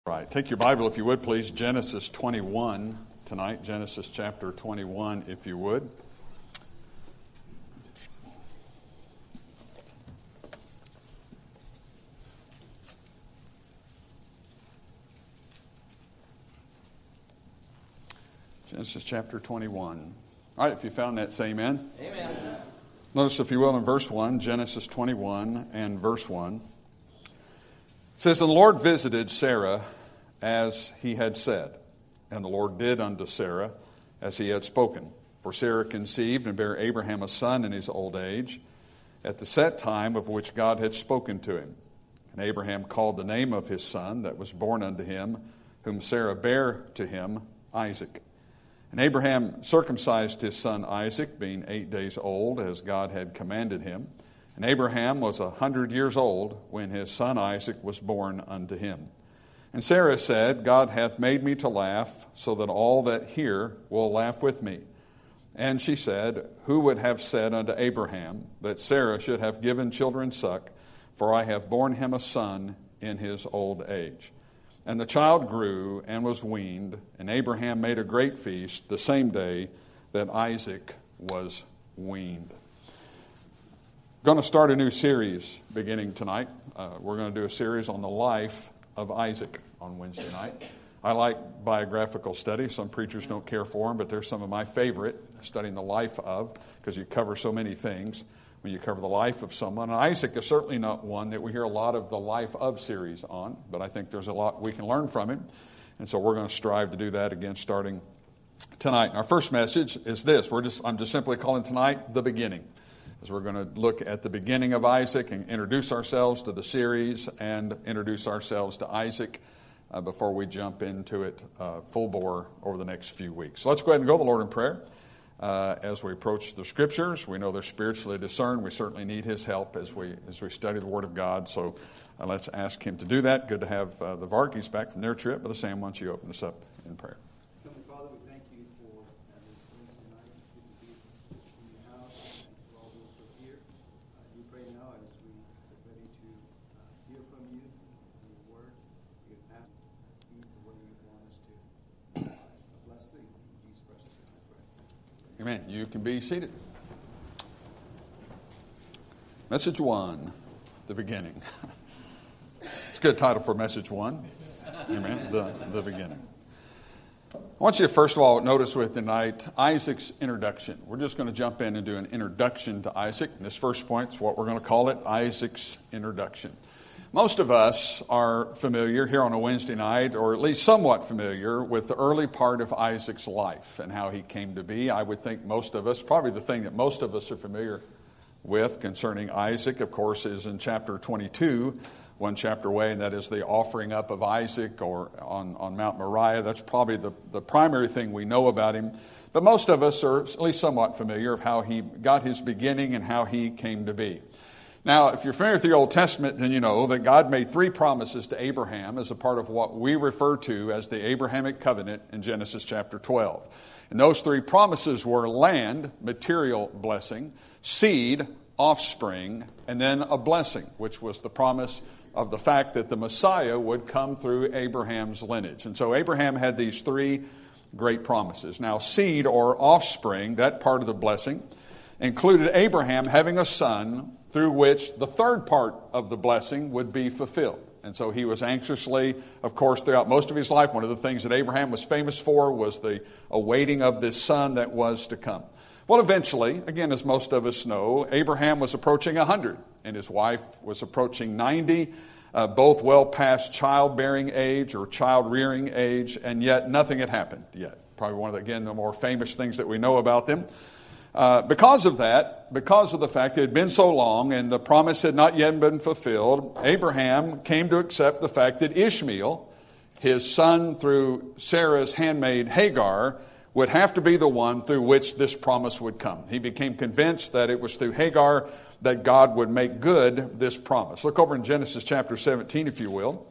Right. Take your Bible, if you would, please. Genesis 21 tonight. Genesis chapter 21, if you would. Genesis chapter 21. All right, if you found that, say amen. Amen. Notice, if you will, in verse 1, Genesis 21 and verse 1. It says, "And the Lord visited Sarah as he had said, and the Lord did unto Sarah as he had spoken. For Sarah conceived and bare Abraham a son in his old age, at the set time of which God had spoken to him. And Abraham called the name of his son that was born unto him, whom Sarah bare to him, Isaac. And Abraham circumcised his son Isaac, being 8 days old, as God had commanded him. And Abraham was 100 years old when his son Isaac was born unto him. And Sarah said, God hath made me to laugh, so that all that hear will laugh with me. And she said, Who would have said unto Abraham that Sarah should have given children suck? For I have borne him a son in his old age. And the child grew and was weaned, and Abraham made a great feast the same day that Isaac was weaned." Going to start a new series beginning tonight. We're going to do a series on the life of Isaac on Wednesday night. I like biographical studies. Some preachers don't care for them, but they're some of my favorite, studying the life of, because you cover so many things when you cover the life of someone. And Isaac is certainly not one that we hear a lot of the life of series on, but I think there's a lot we can learn from him. And so we're going to strive to do that again starting tonight. And our first message is this. I'm just simply calling tonight The Beginning, as we're going to look at the beginning of Isaac and introduce ourselves to the series and introduce ourselves to Isaac before we jump into it full bore over the next few weeks. So let's go ahead and go to the Lord in prayer. As we approach the Scriptures, we know they're spiritually discerned. We certainly need His help as we study the Word of God. So let's ask Him to do that. Good to have the Varkeys back from their trip. But Sam, why don't you open us up in prayer? Heavenly Father, we thank you for this Wednesday night. Good to be in your house and for all those who are here. We pray now as we get ready to hear from you and your word. We ask you the way you want us to. Bless thee in Jesus' precious name, I pray. Amen. You can be seated. Message 1, The Beginning. It's a good title for Message 1. Amen. The Beginning. I want you to first of all notice with tonight Isaac's introduction. We're just going to jump in and do an introduction to Isaac. And this first point is what we're going to call it, Isaac's introduction. Most of us are familiar here on a Wednesday night, or at least somewhat familiar, with the early part of Isaac's life and how he came to be. I would think most of us, probably the thing that most of us are familiar with concerning Isaac, of course, is in chapter 22, one chapter away, and that is the offering up of Isaac or on Mount Moriah. That's probably the primary thing we know about him. But most of us are at least somewhat familiar of how he got his beginning and how he came to be. Now, if you're familiar with the Old Testament, then you know that God made 3 promises to Abraham as a part of what we refer to as the Abrahamic covenant in Genesis chapter 12. And those 3 promises were land, material blessing, seed, offspring, and then a blessing, which was the promise of the fact that the Messiah would come through Abraham's lineage. And so Abraham had these 3 great promises. Now, seed or offspring, that part of the blessing, included Abraham having a son through which the third part of the blessing would be fulfilled. And so he was anxiously, of course, throughout most of his life, one of the things that Abraham was famous for was the awaiting of this son that was to come. Well, eventually, again, as most of us know, Abraham was approaching 100, and his wife was approaching 90, both well past childbearing age or child-rearing age, and yet nothing had happened yet. Probably one of the more famous things that we know about them. Because of the fact it had been so long and the promise had not yet been fulfilled, Abraham came to accept the fact that Ishmael, his son through Sarah's handmaid Hagar, would have to be the one through which this promise would come. He became convinced that it was through Hagar that God would make good this promise. Look over in Genesis chapter 17, if you will.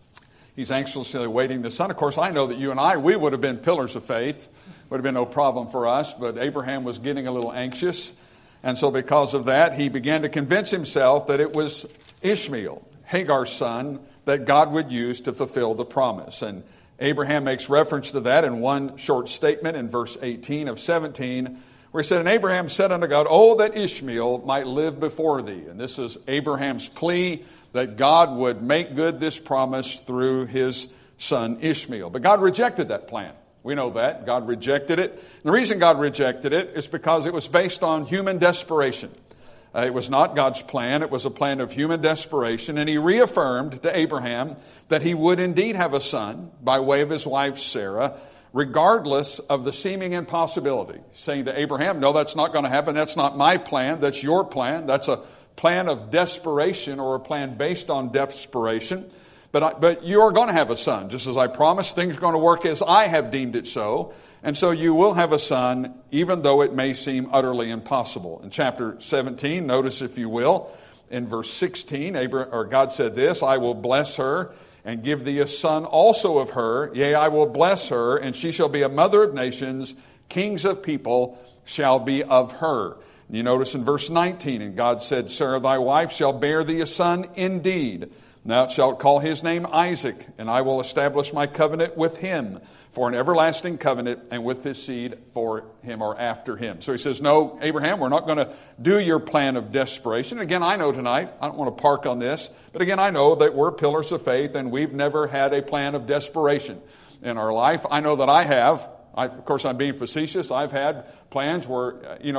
He's anxiously awaiting the son. Of course, I know that you and I, we would have been pillars of faith. Would have been no problem for us, but Abraham was getting a little anxious. And so because of that, he began to convince himself that it was Ishmael, Hagar's son, that God would use to fulfill the promise. And Abraham makes reference to that in one short statement in verse 18 of 17, where he said, "And Abraham said unto God, Oh, that Ishmael might live before thee." And this is Abraham's plea that God would make good this promise through his son Ishmael. But God rejected that plan. We know that. God rejected it. And the reason God rejected it is because it was based on human desperation. It was not God's plan. It was a plan of human desperation. And he reaffirmed to Abraham that he would indeed have a son by way of his wife Sarah, regardless of the seeming impossibility. Saying to Abraham, no, that's not going to happen. That's not my plan. That's your plan. That's a plan of desperation, or a plan based on desperation. But you are going to have a son. Just as I promised, things are going to work as I have deemed it so. And so you will have a son, even though it may seem utterly impossible. In chapter 17, notice if you will, in verse 16, God said this, "I will bless her and give thee a son also of her. Yea, I will bless her, and she shall be a mother of nations. Kings of people shall be of her." And you notice in verse 19, "And God said, Sarah thy wife shall bear thee a son indeed. Thou shalt call his name Isaac, and I will establish my covenant with him for an everlasting covenant, and with his seed for him," or after him. So he says, no, Abraham, we're not going to do your plan of desperation. Again, I know tonight, I don't want to park on this, but again, I know that we're pillars of faith, and we've never had a plan of desperation in our life. I know that I have. Of course, I'm being facetious. I've had plans where,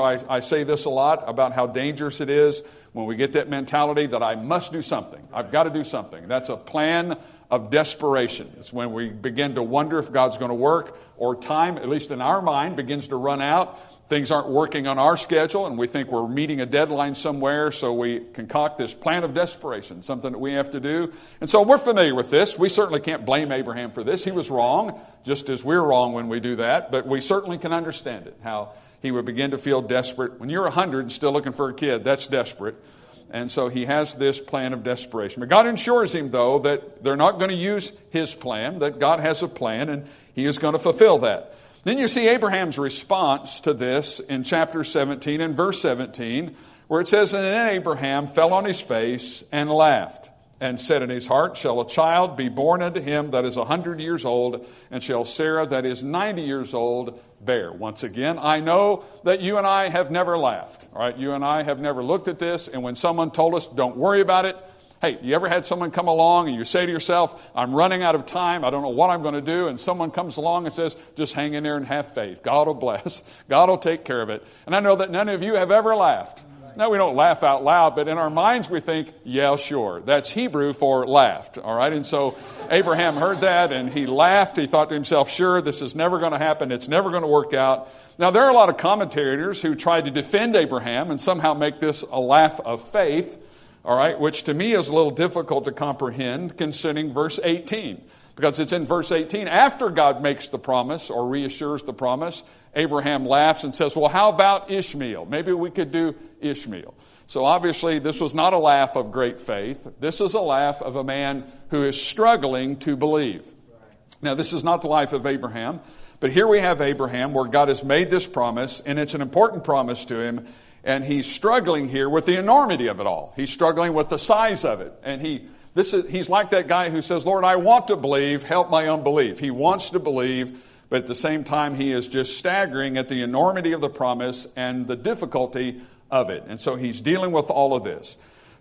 I say this a lot about how dangerous it is when we get that mentality that I must do something. I've got to do something. That's a plan of desperation. It's when we begin to wonder if God's going to work, or time, at least in our mind, begins to run out. Things aren't working on our schedule, and we think we're meeting a deadline somewhere, so we concoct this plan of desperation, something that we have to do. And so we're familiar with this. We certainly can't blame Abraham for this. He was wrong, just as we're wrong when we do that, but we certainly can understand it, how he would begin to feel desperate. When you're 100 and still looking for a kid, that's desperate. And so he has this plan of desperation. But God assures him, though, that they're not going to use his plan, that God has a plan, and he is going to fulfill that. Then you see Abraham's response to this in chapter 17 and verse 17, where it says, "And then Abraham fell on his face and laughed, and said in his heart, Shall a child be born unto him that is 100 years old, and shall Sarah that is 90 years old bear?" Once again, I know that you and I have never laughed. All right, you and I have never looked at this, and when someone told us, don't worry about it, hey, you ever had someone come along and you say to yourself, I'm running out of time, I don't know what I'm going to do, and someone comes along and says, just hang in there and have faith. God will bless. God will take care of it. And I know that none of you have ever laughed. Now, we don't laugh out loud, but in our minds we think, yeah, sure. That's Hebrew for laughed, all right? And so Abraham heard that, and he laughed. He thought to himself, sure, this is never going to happen. It's never going to work out. Now, there are a lot of commentators who try to defend Abraham and somehow make this a laugh of faith, all right, which to me is a little difficult to comprehend concerning verse 18. Because it's in verse 18, after God makes the promise or reassures the promise, Abraham laughs and says, well, how about Ishmael? Maybe we could do Ishmael. So obviously this was not a laugh of great faith. This is a laugh of a man who is struggling to believe. Now, this is not the life of Abraham, but here we have Abraham where God has made this promise, and it's an important promise to him, and he's struggling here with the enormity of it all. He's struggling with the size of it, and he's like that guy who says, Lord, I want to believe, help my unbelief. He wants to believe, but at the same time, he is just staggering at the enormity of the promise and the difficulty of it. And so he's dealing with all of this.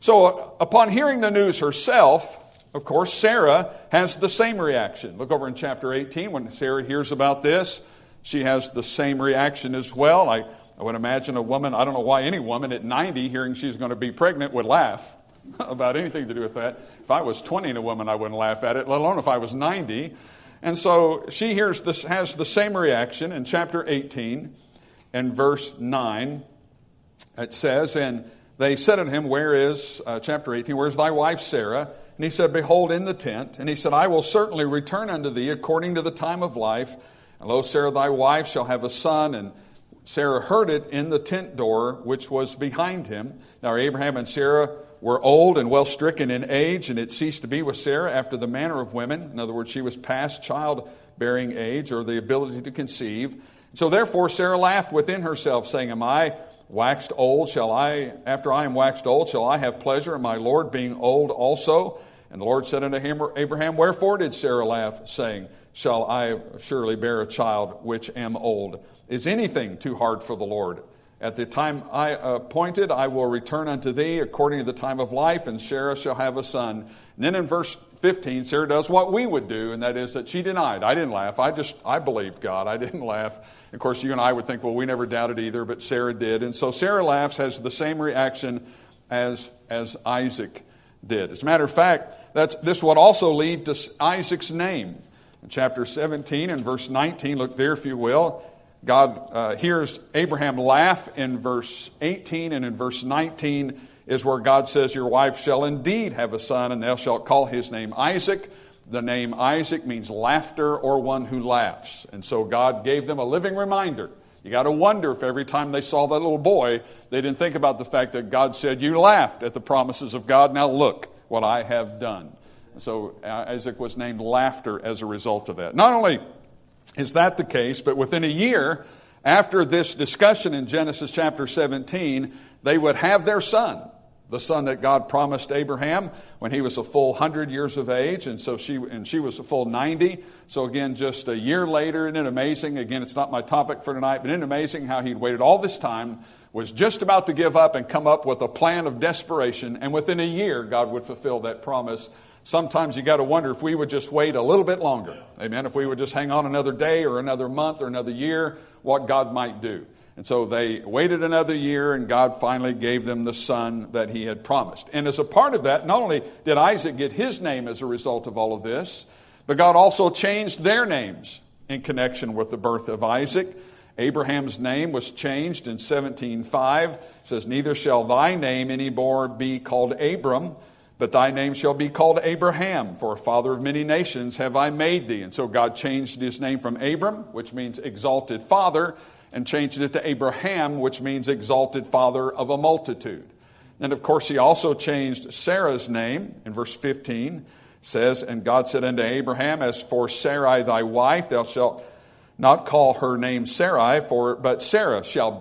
So upon hearing the news herself, of course, Sarah has the same reaction. Look over in chapter 18. When Sarah hears about this, she has the same reaction as well. I would imagine a woman, I don't know why any woman at 90 hearing she's going to be pregnant would laugh about anything to do with that. If I was 20 and a woman, I wouldn't laugh at it, let alone if I was 90. And so she has the same reaction in chapter 18 and verse 9. It says, and they said unto him, chapter 18, where is thy wife Sarah? And he said, behold, in the tent. And he said, I will certainly return unto thee according to the time of life. And lo, Sarah thy wife shall have a son. And Sarah heard it in the tent door, which was behind him. Now Abraham and Sarah were old and well stricken in age, and it ceased to be with Sarah after the manner of women. In other words, she was past childbearing age, or the ability to conceive. So therefore Sarah laughed within herself, saying, Am I waxed old? After I am waxed old, shall I have pleasure in my Lord being old also? And the Lord said unto him, Abraham, wherefore did Sarah laugh, saying, shall I surely bear a child which am old? Is anything too hard for the Lord? At the time I appointed, I will return unto thee according to the time of life, and Sarah shall have a son. And then in verse 15, Sarah does what we would do, and that is that she denied. I didn't laugh. I believed God. I didn't laugh. Of course, you and I would think, well, we never doubted either, but Sarah did. And so Sarah laughs, has the same reaction as Isaac did. As a matter of fact, this would also lead to Isaac's name. In chapter 17 and verse 19, look there if you will. God hears Abraham laugh in verse 18, and in verse 19 is where God says, your wife shall indeed have a son, and thou shalt call his name Isaac. The name Isaac means laughter or one who laughs. And so God gave them a living reminder. You got to wonder if every time they saw that little boy, they didn't think about the fact that God said, you laughed at the promises of God. Now look what I have done. And so Isaac was named Laughter as a result of that. Not only is that the case, but within a year after this discussion in Genesis chapter 17, they would have their son, the son that God promised Abraham when he was a full 100 years of age, and she was a full 90. So again, just a year later, isn't it amazing? Again, it's not my topic for tonight, but isn't it amazing how he'd waited all this time, was just about to give up and come up with a plan of desperation, and within a year, God would fulfill that promise. Sometimes you got to wonder if we would just wait a little bit longer. Amen. If we would just hang on another day or another month or another year, what God might do. And so they waited another year, and God finally gave them the son that he had promised. And as a part of that, not only did Isaac get his name as a result of all of this, but God also changed their names in connection with the birth of Isaac. Abraham's name was changed in 17:5. It says, neither shall thy name any more be called Abram, but thy name shall be called Abraham, for a father of many nations have I made thee. And so God changed his name from Abram, which means exalted father, and changed it to Abraham, which means exalted father of a multitude. And of course, he also changed Sarah's name. In verse 15 says, and God said unto Abraham, as for Sarai thy wife, thou shalt not call her name Sarai, but Sarah shall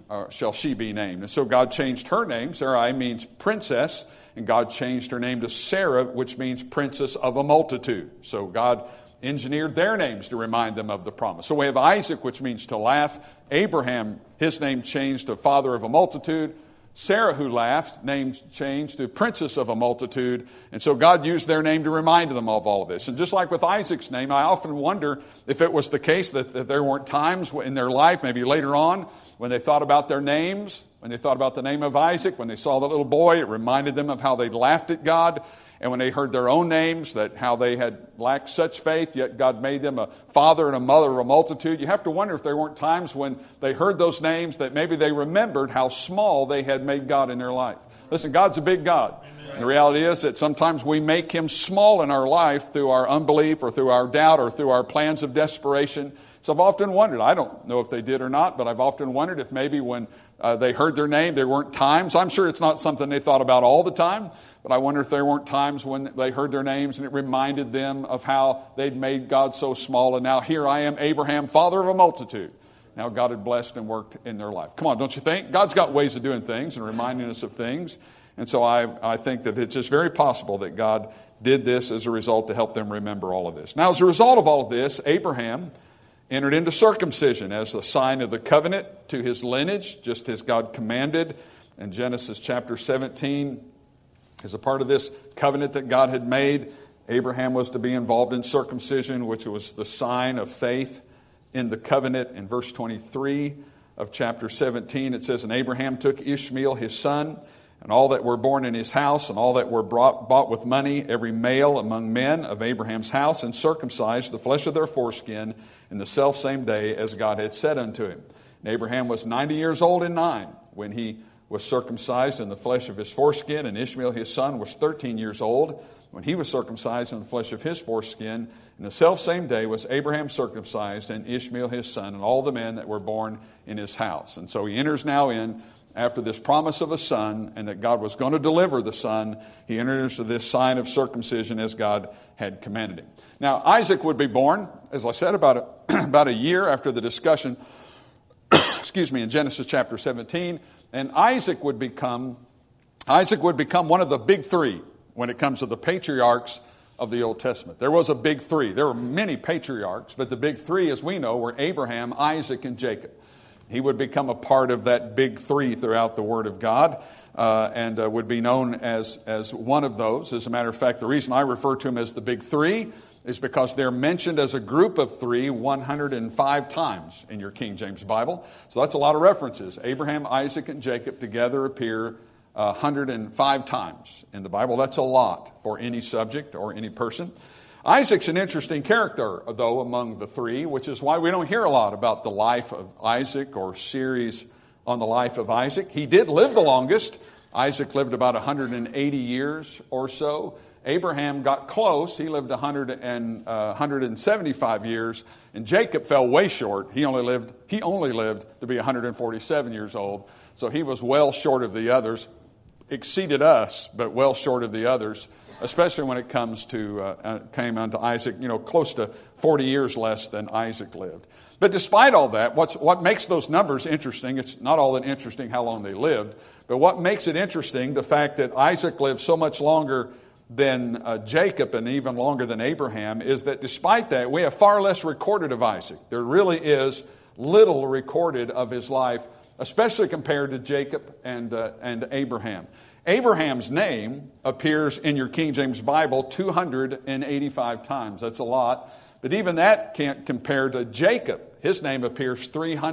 she be named. And so God changed her name. Sarai means princess, and God changed her name to Sarah, which means princess of a multitude. So God engineered their names to remind them of the promise. So we have Isaac, which means to laugh. Abraham, his name changed to father of a multitude. Sarah, who laughs, name changed to princess of a multitude. And so God used their name to remind them of all of this. And just like with Isaac's name, I often wonder if it was the case that there weren't times in their life, maybe later on, when they thought about their names, when they thought about the name of Isaac, when they saw the little boy, it reminded them of how they laughed at God. And when they heard their own names, that how they had lacked such faith, yet God made them a father and a mother of a multitude. You have to wonder if there weren't times when they heard those names that maybe they remembered how small they had made God in their life. Listen, God's a big God. And the reality is that sometimes we make him small in our life through our unbelief or through our doubt or through our plans of desperation. So I've often wondered, I don't know if they did or not, but I've often wondered if maybe when they heard their name, there weren't times. I'm sure it's not something they thought about all the time, but I wonder if there weren't times when they heard their names and it reminded them of how they'd made God so small. And now here I am, Abraham, father of a multitude. Now God had blessed and worked in their life. Come on, don't you think? God's got ways of doing things and reminding us of things. And so I think that it's just very possible that God did this as a result to help them remember all of this. Now, as a result of all of this, Abraham entered into circumcision as a sign of the covenant to his lineage, just as God commanded in Genesis chapter 17. As a part of this covenant that God had made, Abraham was to be involved in circumcision, which was the sign of faith in the covenant. In verse 23 of chapter 17, it says, and Abraham took Ishmael his son, and all that were born in his house, and all that were bought with money, every male among men of Abraham's house, and circumcised the flesh of their foreskin in the selfsame day as God had said unto him. And Abraham was 90 years old and 9 when he was circumcised in the flesh of his foreskin, and Ishmael his son was 13 years old when he was circumcised in the flesh of his foreskin. In the selfsame day was Abraham circumcised, and Ishmael his son, and all the men that were born in his house. And so he enters now in, after this promise of a son, and that God was going to deliver the son, he enters into this sign of circumcision as God had commanded him. Now, Isaac would be born, as I said, about a year after the discussion, in Genesis chapter 17. And Isaac would become one of the big three when it comes to the patriarchs of the Old Testament. There was a big three. There were many patriarchs, but the big three, as we know, were Abraham, Isaac, and Jacob. He would become a part of that big three throughout the Word of God, and would be known as one of those. As a matter of fact, the reason I refer to him as the big three is because they're mentioned as a group of three 105 times in your King James Bible. So that's a lot of references. Abraham, Isaac, and Jacob together appear 105 times in the Bible. That's a lot for any subject or any person. Isaac's an interesting character, though, among the three, which is why we don't hear a lot about the life of Isaac or series on the life of Isaac. He did live the longest. Isaac lived about 180 years or so. Abraham got close. He lived 175 years. And Jacob fell way short. He only lived to be 147 years old. So he was well short of the others. Exceeded us, but well short of the others, especially when it came unto Isaac, close to 40 years less than Isaac lived. But despite all that, what makes those numbers interesting, it's not all that interesting how long they lived, but what makes it interesting, the fact that Isaac lived so much longer than Jacob and even longer than Abraham, is that despite that, we have far less recorded of Isaac. There really is little recorded of his life, especially compared to Jacob and Abraham. Abraham's name appears in your King James Bible 285 times. That's a lot. But even that can't compare to Jacob. His name appears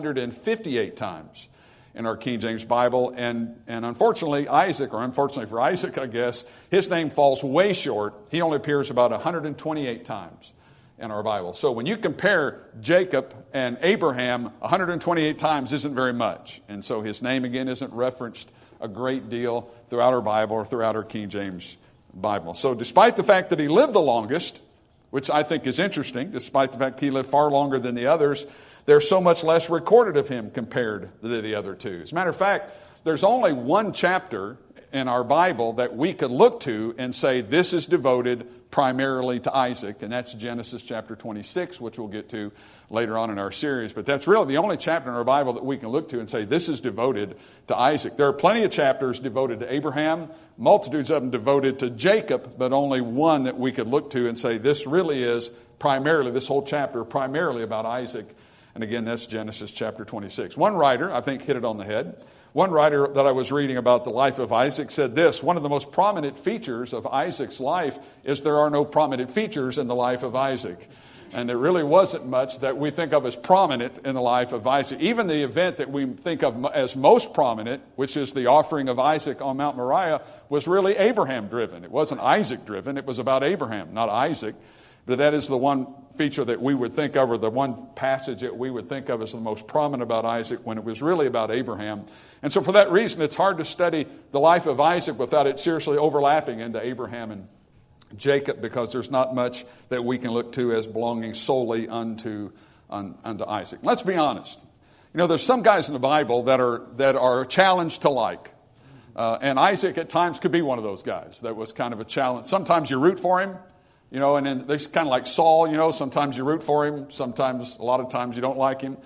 358 times in our King James Bible. And unfortunately, unfortunately for Isaac, I guess, his name falls way short. He only appears about 128 times in our Bible. So when you compare Jacob and Abraham, 128 times isn't very much. And so his name, again, isn't referenced a great deal throughout our Bible or throughout our King James Bible. So despite the fact that he lived the longest, which I think is interesting, despite the fact he lived far longer than the others, there's so much less recorded of him compared to the other two. As a matter of fact, there's only one chapter in our Bible that we could look to and say this is devoted primarily to Isaac, and that's Genesis chapter 26, which we'll get to later on in our series. But that's really the only chapter in our Bible that we can look to and say this is devoted to Isaac. There are plenty of chapters devoted to Abraham, multitudes of them devoted to Jacob, but only one that we could look to and say this really is primarily, this whole chapter, primarily about Isaac. And again, that's Genesis chapter 26. One writer, I think, hit it on the head. One writer that I was reading about the life of Isaac said this: one of the most prominent features of Isaac's life is there are no prominent features in the life of Isaac. And there really wasn't much that we think of as prominent in the life of Isaac. Even the event that we think of as most prominent, which is the offering of Isaac on Mount Moriah, was really Abraham driven. It wasn't Isaac driven. It was about Abraham, not Isaac. But that is the one feature that we would think of, or the one passage that we would think of as the most prominent about Isaac, when it was really about Abraham. And so for that reason, it's hard to study the life of Isaac without it seriously overlapping into Abraham and Jacob, because there's not much that we can look to as belonging solely unto Isaac. Let's be honest. There's some guys in the Bible that are challenged to like. And Isaac at times could be one of those guys that was kind of a challenge. Sometimes you root for him. And then there's kind of like Saul, sometimes you root for him. Sometimes, a lot of times you don't like him.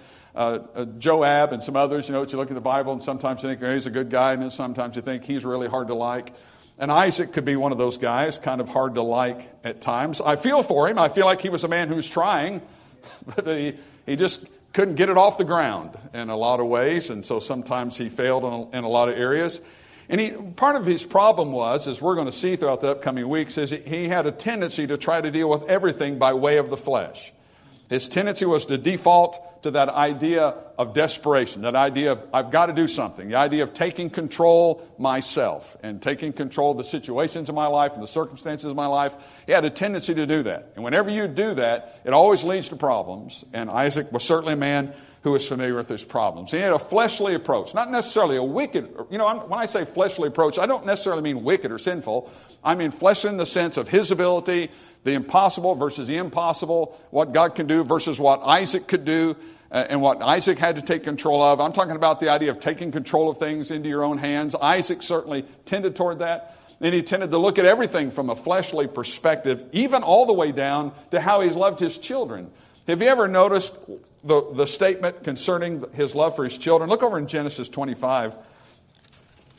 Joab and some others, you look at the Bible and sometimes you think he's a good guy, and then sometimes you think he's really hard to like. And Isaac could be one of those guys, kind of hard to like at times. I feel for him. I feel like he was a man who's trying, but he just couldn't get it off the ground in a lot of ways. And so sometimes he failed in a lot of areas. And part of his problem was, as we're going to see throughout the upcoming weeks, is he had a tendency to try to deal with everything by way of the flesh. His tendency was to default to that idea of desperation, that idea of I've got to do something, the idea of taking control myself and taking control of the situations of my life and the circumstances of my life. He had a tendency to do that. And whenever you do that, it always leads to problems. And Isaac was certainly a man who was familiar with his problems. He had a fleshly approach, not necessarily a wicked. When I say fleshly approach, I don't necessarily mean wicked or sinful. I mean flesh in the sense of his ability, the impossible versus the impossible, what God can do versus what Isaac could do, and what Isaac had to take control of. I'm talking about the idea of taking control of things into your own hands. Isaac certainly tended toward that. And he tended to look at everything from a fleshly perspective, even all the way down to how he's loved his children. Have you ever noticed the statement concerning his love for his children? Look over in Genesis 25.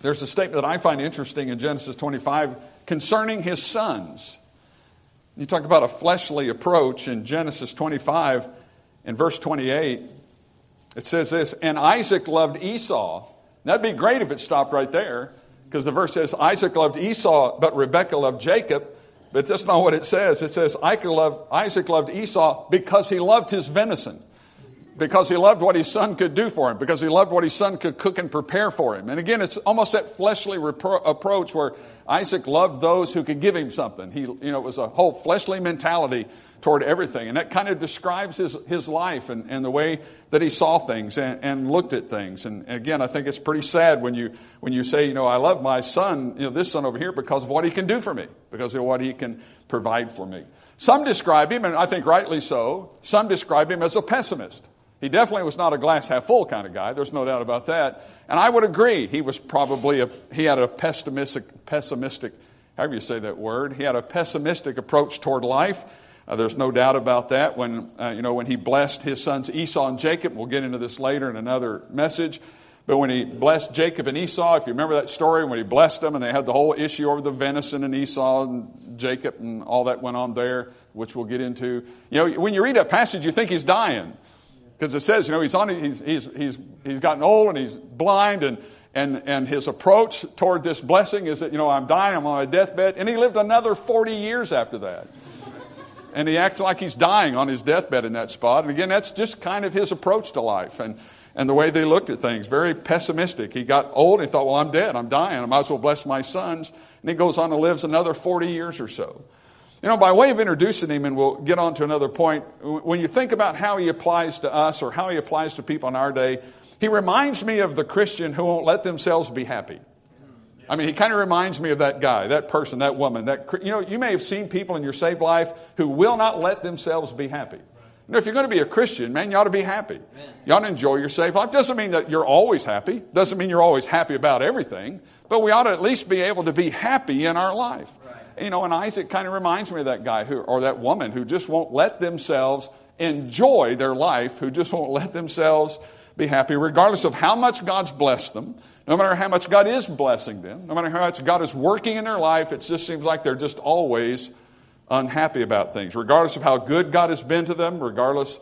there's a statement that I find interesting in Genesis 25 concerning his sons. You talk about a fleshly approach in Genesis 25, in verse 28, it says this, and Isaac loved Esau. That'd be great if it stopped right there, because the verse says Isaac loved Esau, but Rebekah loved Jacob. But that's not what it says. It says Isaac loved Esau because he loved his venison, because he loved what his son could do for him, because he loved what his son could cook and prepare for him. And again, it's almost that fleshly approach where Isaac loved those who could give him something. It was a whole fleshly mentality toward everything. And that kind of describes his life and the way that he saw things and looked at things. And again, I think it's pretty sad when you say, I love my son, this son over here, because of what he can do for me, because of what he can provide for me. Some describe him, and I think rightly so, some describe him as a pessimist. He definitely was not a glass half full kind of guy. There's no doubt about that. And I would agree. He was probably he had a pessimistic, however you say that word. He had a pessimistic approach toward life. There's no doubt about that. When he blessed his sons Esau and Jacob, we'll get into this later in another message. But when he blessed Jacob and Esau, if you remember that story, when he blessed them and they had the whole issue over the venison and Esau and Jacob and all that went on there, which we'll get into. When you read that passage, you think he's dying. Because it says, he's gotten old and he's blind and his approach toward this blessing is that, I'm dying, I'm on my deathbed. And he lived another 40 years after that. And he acts like he's dying on his deathbed in that spot. And again, that's just kind of his approach to life and the way they looked at things. Very pessimistic. He got old and he thought, well, I'm dead, I'm dying, I might as well bless my sons. And he goes on and lives another 40 years or so. By way of introducing him, and we'll get on to another point, when you think about how he applies to us or how he applies to people in our day, he reminds me of the Christian who won't let themselves be happy. He kind of reminds me of that guy, that person, that woman. You may have seen people in your saved life who will not let themselves be happy. If you're going to be a Christian, man, you ought to be happy. You ought to enjoy your saved life. Doesn't mean that you're always happy. Doesn't mean you're always happy about everything. But we ought to at least be able to be happy in our life. And Isaac kind of reminds me of that guy or that woman who just won't let themselves enjoy their life, who just won't let themselves be happy, regardless of how much God's blessed them, no matter how much God is blessing them, no matter how much God is working in their life. It just seems like they're just always unhappy about things, regardless of how good God has been to them, regardless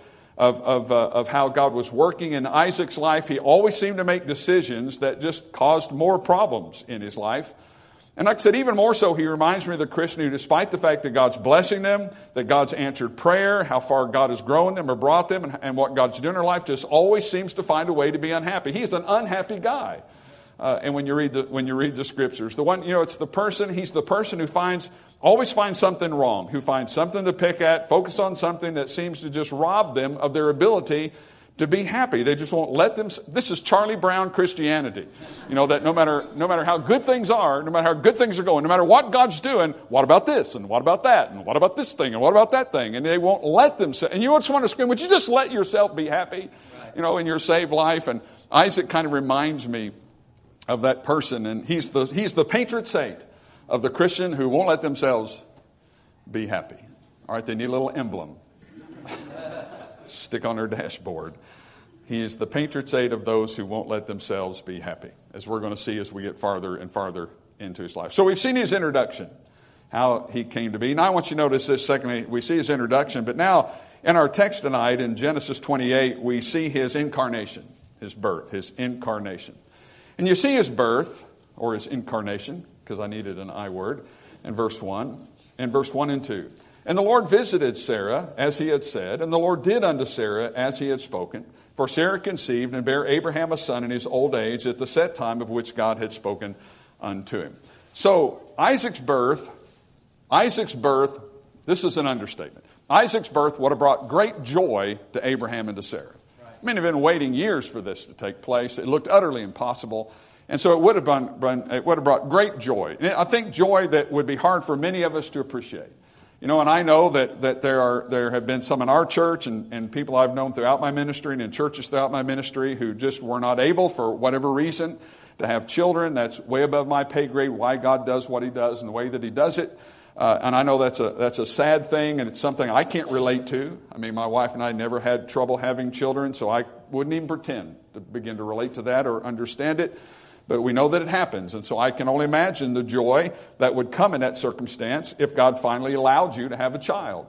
of how God was working in Isaac's life. He always seemed to make decisions that just caused more problems in his life. And like I said, even more so, he reminds me of the Christian who, despite the fact that God's blessing them, that God's answered prayer, how far God has grown them or brought them, and what God's doing in their life, just always seems to find a way to be unhappy. He's an unhappy guy. And when you read the scriptures, it's the person. He's the person who always finds something wrong, who finds something to pick at, focus on something that seems to just rob them of their ability to be happy. They just won't let them. This is Charlie Brown Christianity. That no matter how good things are, no matter how good things are going, no matter what God's doing, what about this? And what about that? And what about this thing? And what about that thing? And they won't let themselves. And you just want to scream, would you just let yourself be happy? In your saved life. And Isaac kind of reminds me of that person. And he's the patron saint of the Christian who won't let themselves be happy. All right, they need a little emblem. Stick on their dashboard. He is the patron saint of those who won't let themselves be happy, as we're going to see as we get farther and farther into his life. So we've seen his introduction, how he came to be. Now I want you to notice this. Secondly, we see his introduction, but now in our text tonight in Genesis 28, we see his incarnation, his birth, his incarnation. And you see his birth, or his incarnation, because I needed an I word, in verse 1 and 2. And the Lord visited Sarah, as he had said, and the Lord did unto Sarah as he had spoken. For Sarah conceived and bare Abraham a son in his old age at the set time of which God had spoken unto him. So Isaac's birth, this is an understatement. Isaac's birth would have brought great joy to Abraham and to Sarah. They've been waiting years for this to take place. It looked utterly impossible. And so it would have brought great joy. And I think joy that would be hard for many of us to appreciate. And I know that there have been some in our church and people I've known throughout my ministry and in churches throughout my ministry who just were not able, for whatever reason, to have children. That's way above my pay grade, why God does what he does and the way that he does it. And I know that's a sad thing, and it's something I can't relate to. My wife and I never had trouble having children, so I wouldn't even pretend to begin to relate to that or understand it. But we know that it happens. And so I can only imagine the joy that would come in that circumstance if God finally allowed you to have a child.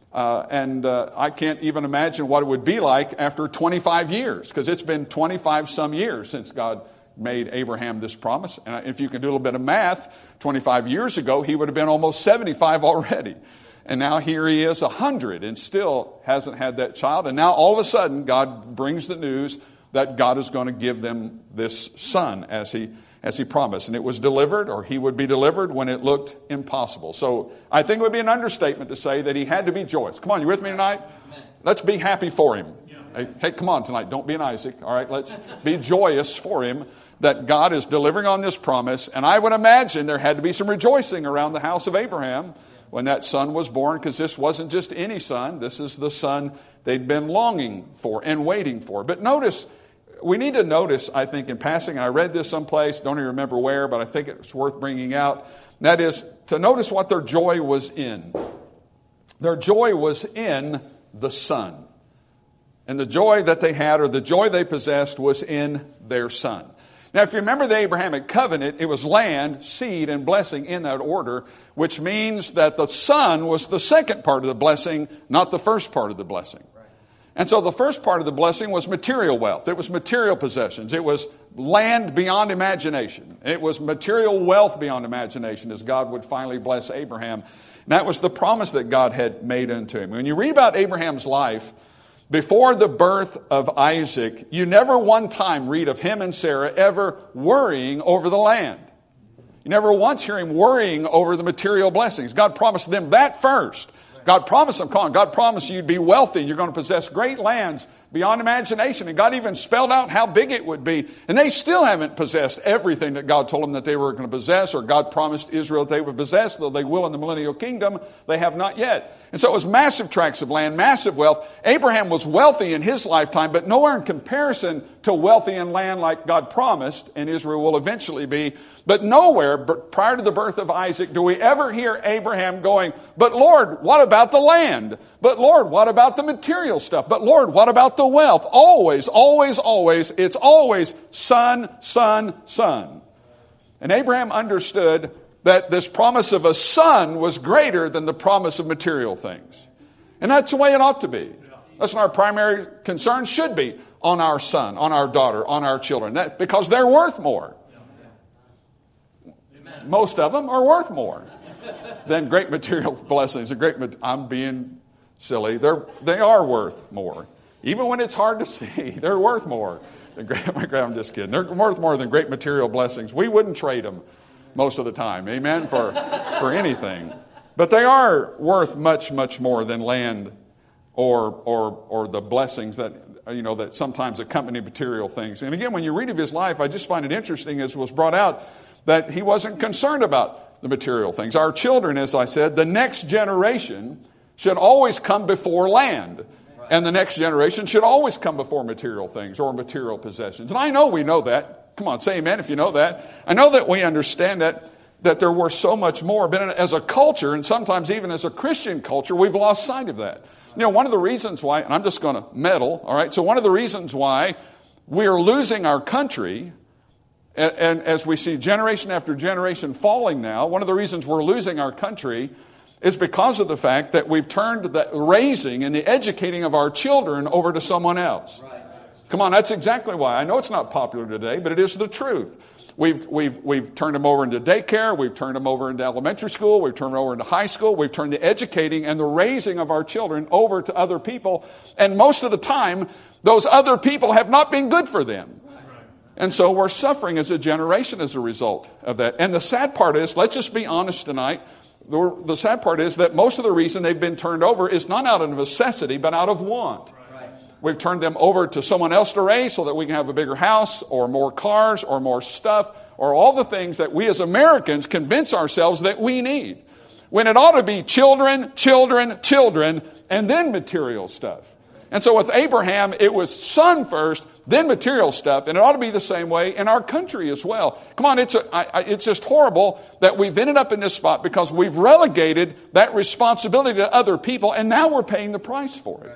I can't even imagine what it would be like after 25 years, because it's been 25 some years since God made Abraham this promise. And if you can do a little bit of math, 25 years ago, he would have been almost 75 already. And now here he is 100 and still hasn't had that child. And now all of a sudden, God brings the news that God is going to give them this son as he promised. And it was delivered, or he would be delivered, when it looked impossible. So I think it would be an understatement to say that he had to be joyous. Come on, you with me tonight? Amen. Let's be happy for him. Yeah. Hey, come on tonight. Don't be an Isaac. All right, let's be joyous for him that God is delivering on this promise. And I would imagine there had to be some rejoicing around the house of Abraham when that son was born, because this wasn't just any son. This is the son they'd been longing for and waiting for. But notice, we need to notice, I think, in passing, I read this someplace, don't even remember where, but I think it's worth bringing out. That is, to notice what their joy was in. Their joy was in the son. And the joy that they had, or the joy they possessed, was in their son. Now, if you remember the Abrahamic covenant, it was land, seed, and blessing in that order, which means that the son was the second part of the blessing, not the first part of the blessing. And so the first part of the blessing was material wealth. It was material possessions. It was land beyond imagination. It was material wealth beyond imagination as God would finally bless Abraham. And that was the promise that God had made unto him. When you read about Abraham's life, before the birth of Isaac, you never one time read of him and Sarah ever worrying over the land. You never once hear him worrying over the material blessings. God promised them that first. God promised them, God promised you'd be wealthy. You're going to possess great lands beyond imagination. And God even spelled out how big it would be. And they still haven't possessed everything that God told them that they were going to possess, or God promised Israel that they would possess, though they will in the millennial kingdom. They have not yet. And so it was massive tracts of land, massive wealth. Abraham was wealthy in his lifetime, but nowhere in comparison to wealthy in land like God promised, and Israel will eventually be. But nowhere prior to the birth of Isaac do we ever hear Abraham going, but Lord, what about the land? But Lord, what about the material stuff? But Lord, what about the wealth? Always, always, always, it's always son, son, son. And Abraham understood that this promise of a son was greater than the promise of material things. And that's the way it ought to be. That's what our primary concern should be on our son, on our daughter, on our children, because they're worth more. Most of them are worth more than great material blessings. I'm being silly. They are worth more. Even when it's hard to see, they're worth more than I'm just kidding. They're worth more than great material blessings. We wouldn't trade them most of the time, amen, for anything. But they are worth much, much more than land or the blessings that sometimes accompany material things. And again, when you read of his life, I just find it interesting, as was brought out, that he wasn't concerned about the material things. Our children, as I said, the next generation should always come before land. And the next generation should always come before material things or material possessions. And I know we know that. Come on, say amen if you know that. I know that we understand that they're worth so much more. But as a culture, and sometimes even as a Christian culture, we've lost sight of that. One of the reasons why, and I'm just going to meddle, all right? So one of the reasons why we are losing our country, and as we see generation after generation falling now, one of the reasons we're losing our country is because of the fact that we've turned the raising and the educating of our children over to someone else. Right. Come on, that's exactly why. I know it's not popular today, but it is the truth. We've turned them over into daycare. We've turned them over into elementary school. We've turned them over into high school. We've turned the educating and the raising of our children over to other people. And most of the time, those other people have not been good for them. And so we're suffering as a generation as a result of that. And the sad part is, let's just be honest tonight, the sad part is that most of the reason they've been turned over is not out of necessity, but out of want. Right. We've turned them over to someone else to raise so that we can have a bigger house or more cars or more stuff or all the things that we as Americans convince ourselves that we need. When it ought to be children, children, children, and then material stuff. And so with Abraham, it was son first, then material stuff, and it ought to be the same way in our country as well. Come on, it's just horrible that we've ended up in this spot because we've relegated that responsibility to other people, and now we're paying the price for it.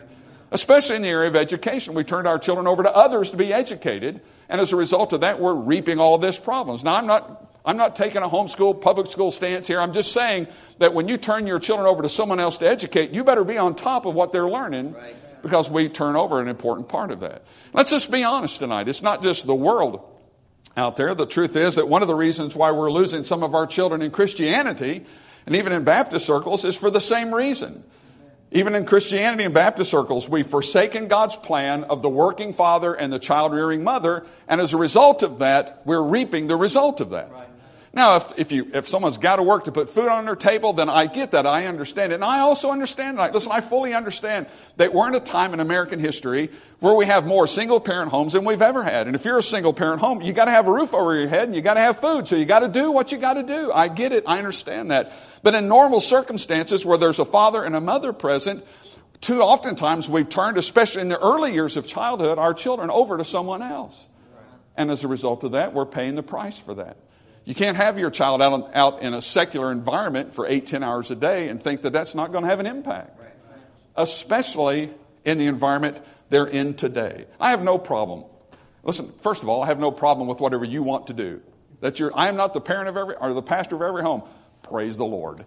Especially in the area of education. We turned our children over to others to be educated. And as a result of that, we're reaping all of these problems. Now, I'm not taking a homeschool, public school stance here. I'm just saying that when you turn your children over to someone else to educate, you better be on top of what they're learning, because we turn over an important part of that. Let's just be honest tonight. It's not just the world out there. The truth is that one of the reasons why we're losing some of our children in Christianity, and even in Baptist circles, is for the same reason. Even in Christianity and Baptist circles, we've forsaken God's plan of the working father and the child-rearing mother, and as a result of that, we're reaping the result of that. Now, if someone's got to work to put food on their table, then I get that. I understand it. And I also understand that. Listen, I fully understand that we're in a time in American history where we have more single-parent homes than we've ever had. And if you're a single-parent home, you got to have a roof over your head and you got to have food. So you got to do what you got to do. I get it. I understand that. But in normal circumstances where there's a father and a mother present, too oftentimes we've turned, especially in the early years of childhood, our children over to someone else. And as a result of that, we're paying the price for that. You can't have your child out in a secular environment for 8-10 hours a day and think that that's not going to have an impact. Especially in the environment they're in today. I have no problem. Listen, first of all, I have no problem with whatever you want to do. I am not the parent of or the pastor of every home. Praise the Lord.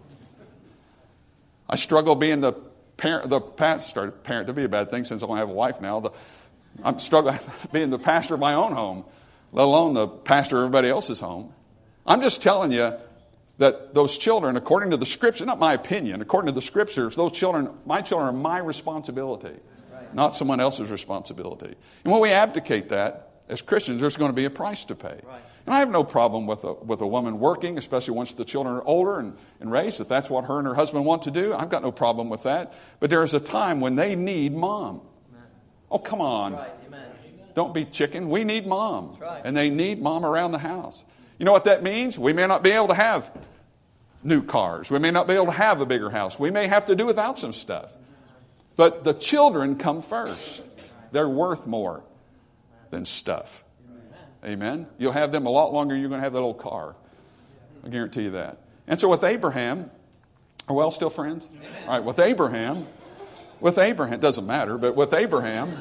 I struggle being the pastor. Parent to be a bad thing since I only have a wife now. I'm struggling being the pastor of my own home, let alone the pastor of everybody else's home. I'm just telling you that those children, according to the Scripture, not my opinion, according to the Scriptures, my children are my responsibility, not someone else's responsibility. And when we abdicate that, as Christians, there's going to be a price to pay. And I have no problem with a woman working, especially once the children are older and raised. If that's what her and her husband want to do, I've got no problem with that. But there is a time when they need mom. Oh, come on. Don't be chicken. We need mom. And they need mom around the house. You know what that means? We may not be able to have new cars. We may not be able to have a bigger house. We may have to do without some stuff. But the children come first. They're worth more than stuff. Amen? You'll have them a lot longer than you're going to have that old car. I guarantee you that. And so with Abraham, are we all still friends? All right, with Abraham, it doesn't matter, but with Abraham,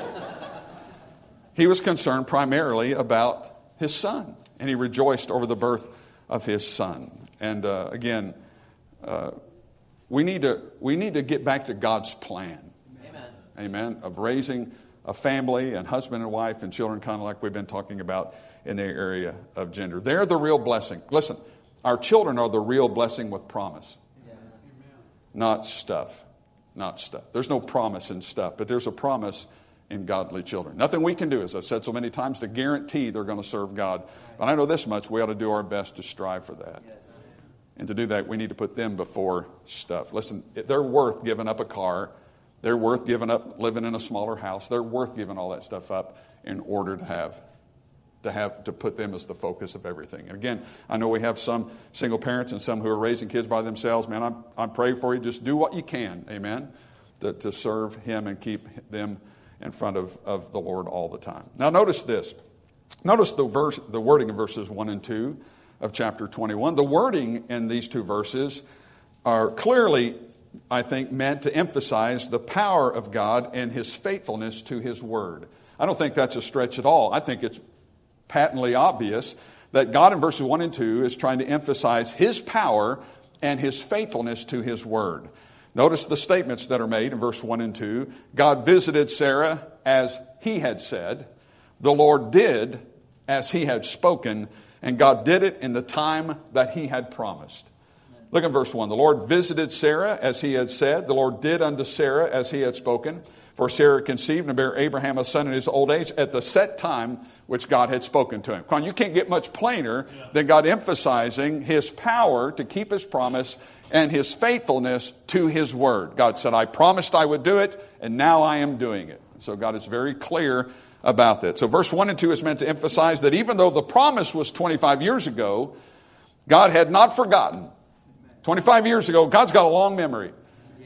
he was concerned primarily about his son. And he rejoiced over the birth of his son. And again, we need to get back to God's plan. Amen. Of raising a family and husband and wife and children, kind of like we've been talking about in the area of gender. They're the real blessing. Listen, our children are the real blessing with promise. Not stuff. Not stuff. There's no promise in stuff, but there's a promise in godly children. Nothing we can do, as I've said so many times, to guarantee they're going to serve God. But I know this much, we ought to do our best to strive for that. And to do that, we need to put them before stuff. Listen, they're worth giving up a car. They're worth giving up living in a smaller house. They're worth giving all that stuff up in order to put them as the focus of everything. And again, I know we have some single parents and some who are raising kids by themselves. Man, I'm praying for you. Just do what you can, amen, to serve Him and keep them in front of the Lord all the time. Now notice this. Notice the wording in verses 1 and 2 of chapter 21. The wording in these two verses are clearly, I think, meant to emphasize the power of God and His faithfulness to His word. I don't think that's a stretch at all. I think it's patently obvious that God in verses 1 and 2 is trying to emphasize His power and His faithfulness to His word. Notice the statements that are made in verse 1 and 2. God visited Sarah as He had said. The Lord did as He had spoken. And God did it in the time that He had promised. Look at verse 1. The Lord visited Sarah as He had said. The Lord did unto Sarah as He had spoken. For Sarah conceived and bare Abraham a son in his old age at the set time which God had spoken to him. Come on, you can't get much plainer than God emphasizing His power to keep His promise and His faithfulness to His word. God said, I promised I would do it, and now I am doing it. So God is very clear about that. So verse 1 and 2 is meant to emphasize that even though the promise was 25 years ago, God had not forgotten. 25 years ago, God's got a long memory.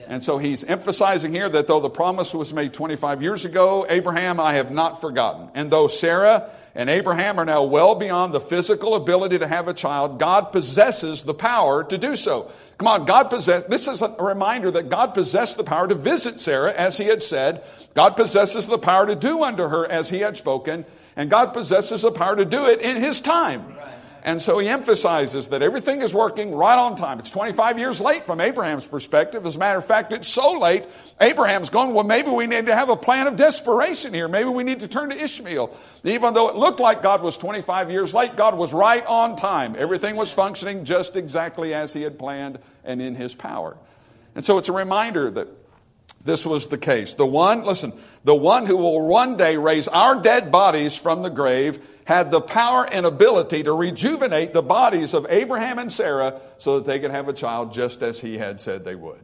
And so he's emphasizing here that though the promise was made 25 years ago, Abraham I have not forgotten. And though Sarah and Abraham are now well beyond the physical ability to have a child, God possesses the power to do so. Come on, this is a reminder that God possessed the power to visit Sarah as he had said. God possesses the power to do unto her as he had spoken. And God possesses the power to do it in his time. And so he emphasizes that everything is working right on time. It's 25 years late from Abraham's perspective. As a matter of fact, it's so late, Abraham's going, well, maybe we need to have a plan of desperation here. Maybe we need to turn to Ishmael. Even though it looked like God was 25 years late, God was right on time. Everything was functioning just exactly as he had planned and in his power. And so it's a reminder that this was the case. The one who will one day raise our dead bodies from the grave had the power and ability to rejuvenate the bodies of Abraham and Sarah so that they could have a child just as he had said they would.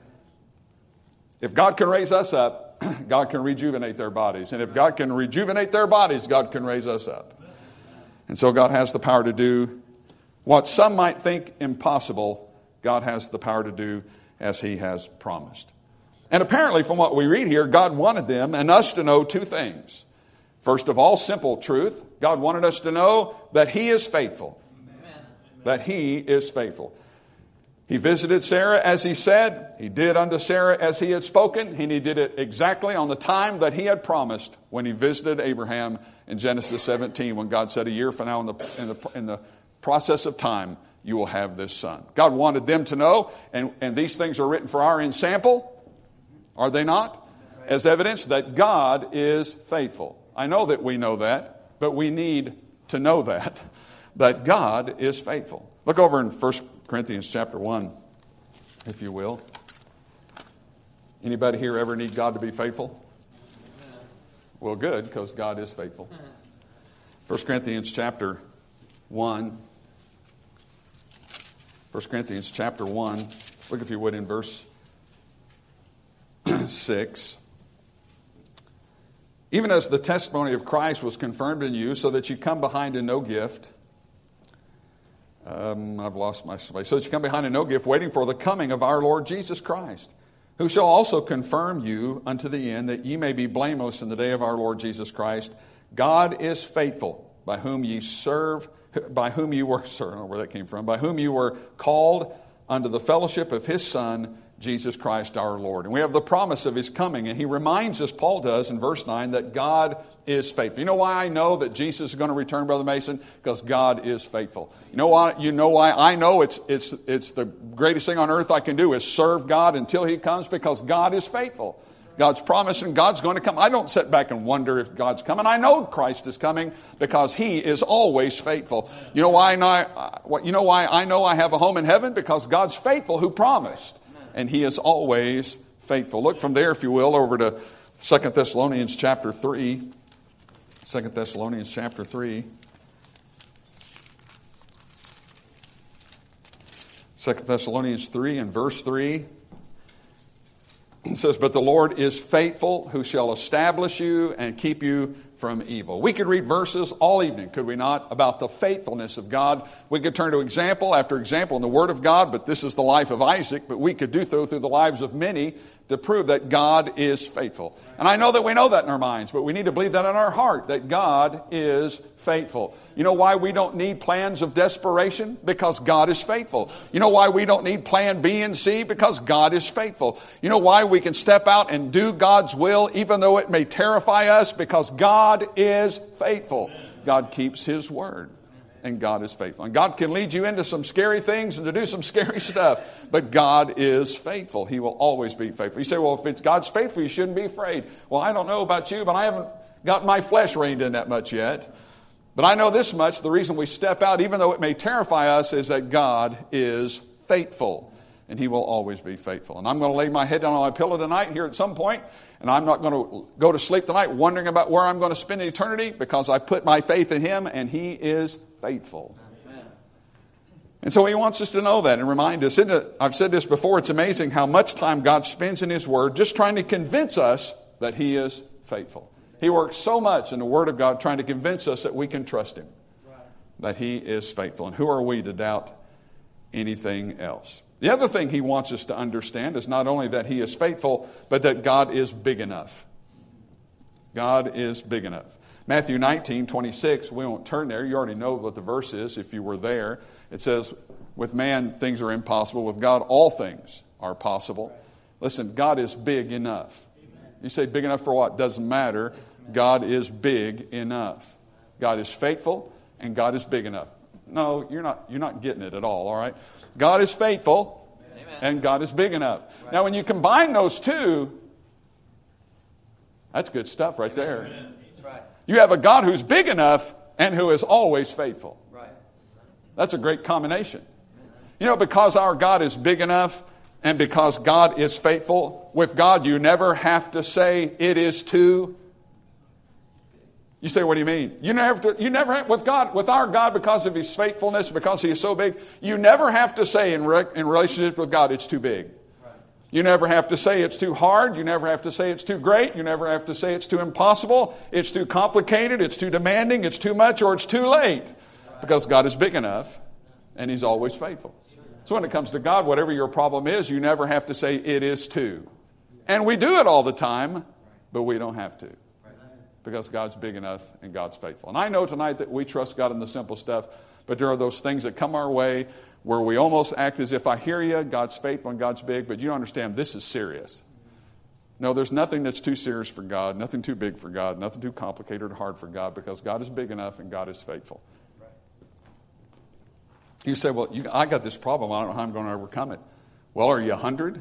If God can raise us up, God can rejuvenate their bodies. And if God can rejuvenate their bodies, God can raise us up. And so God has the power to do what some might think impossible. God has the power to do as he has promised. And apparently from what we read here, God wanted them and us to know two things. First of all, simple truth. God wanted us to know that he is faithful. Amen. That he is faithful. He visited Sarah as he said. He did unto Sarah as he had spoken. And he did it exactly on the time that he had promised when he visited Abraham in Genesis 17, when God said, a year from now in the process of time, you will have this son. God wanted them to know, and these things are written for our ensample, are they not? As evidence that God is faithful. I know that we know that, but we need to know that God is faithful. Look over in 1 Corinthians chapter 1, if you will. Anybody here ever need God to be faithful? Well, good, because God is faithful. 1 Corinthians chapter 1. 1 Corinthians chapter 1. Look, if you would, in verse 6. Even as the testimony of Christ was confirmed in you, so that you come behind in no gift. I've lost my space. So that you come behind in no gift, waiting for the coming of our Lord Jesus Christ, who shall also confirm you unto the end, that ye may be blameless in the day of our Lord Jesus Christ. God is faithful, by whom you were called unto the fellowship of his Son, Jesus Christ our Lord. And we have the promise of his coming. And he reminds us, Paul does in verse 9, that God is faithful. You know why I know that Jesus is going to return, Brother Mason? Because God is faithful. You know why I know it's the greatest thing on earth I can do is serve God until he comes? Because God is faithful. God's promised and God's going to come. I don't sit back and wonder if God's coming. I know Christ is coming because he is always faithful. You know why I know I have a home in heaven? Because God's faithful who promised. And he is always faithful. Look from there, if you will, over to 2 Thessalonians chapter 3. 2 Thessalonians chapter 3. 2 Thessalonians 3 and verse 3. It says, but the Lord is faithful, who shall establish you and keep you from evil. We could read verses all evening, could we not, about the faithfulness of God. We could turn to example after example in the Word of God, but this is the life of Isaac. But we could do so through the lives of many to prove that God is faithful. And I know that we know that in our minds, but we need to believe that in our heart, that God is faithful. You know why we don't need plans of desperation? Because God is faithful. You know why we don't need plan B and C? Because God is faithful. You know why we can step out and do God's will even though it may terrify us? Because God is faithful. God keeps his word. And God is faithful. And God can lead you into some scary things and to do some scary stuff. But God is faithful. He will always be faithful. You say, well, if it's God's faithful, you shouldn't be afraid. Well, I don't know about you, but I haven't got my flesh reined in that much yet. But I know this much. The reason we step out, even though it may terrify us, is that God is faithful. And he will always be faithful. And I'm going to lay my head down on my pillow tonight here at some point, and I'm not going to go to sleep tonight wondering about where I'm going to spend eternity, because I put my faith in him and he is faithful. Amen. And so he wants us to know that and remind us. I've said this before, it's amazing how much time God spends in his word just trying to convince us that he is faithful. He works so much in the word of God trying to convince us that we can trust him, that he is faithful. And who are we to doubt anything else? The other thing he wants us to understand is not only that he is faithful, but that God is big enough. God is big enough. Matthew 19:26, we won't turn there. You already know what the verse is if you were there. It says, with man, things are impossible. With God, all things are possible. Listen, God is big enough. You say big enough for what? Doesn't matter. God is big enough. God is faithful and God is big enough. No, you're not getting it at all right? God is faithful and God is big enough. Now, when you combine those two, that's good stuff right there. You have a God who's big enough and who is always faithful. That's a great combination. You know, because our God is big enough and because God is faithful, with God you never have to say it is too. You say, what do you mean? You never have, with our God, because of His faithfulness, because He is so big, you never have to say in relationship with God, it's too big. You never have to say it's too hard. You never have to say it's too great. You never have to say it's too impossible. It's too complicated. It's too demanding. It's too much, or it's too late. Because God is big enough and He's always faithful. So when it comes to God, whatever your problem is, you never have to say it is too. And we do it all the time, but we don't have to. Because God's big enough and God's faithful. And I know tonight that we trust God in the simple stuff, but there are those things that come our way where we almost act as if I hear you, God's faithful and God's big, but you don't understand, this is serious. No, there's nothing that's too serious for God, nothing too big for God, nothing too complicated or hard for God, because God is big enough and God is faithful. You say, well, I got this problem, I don't know how I'm going to overcome it. Well, are you 100?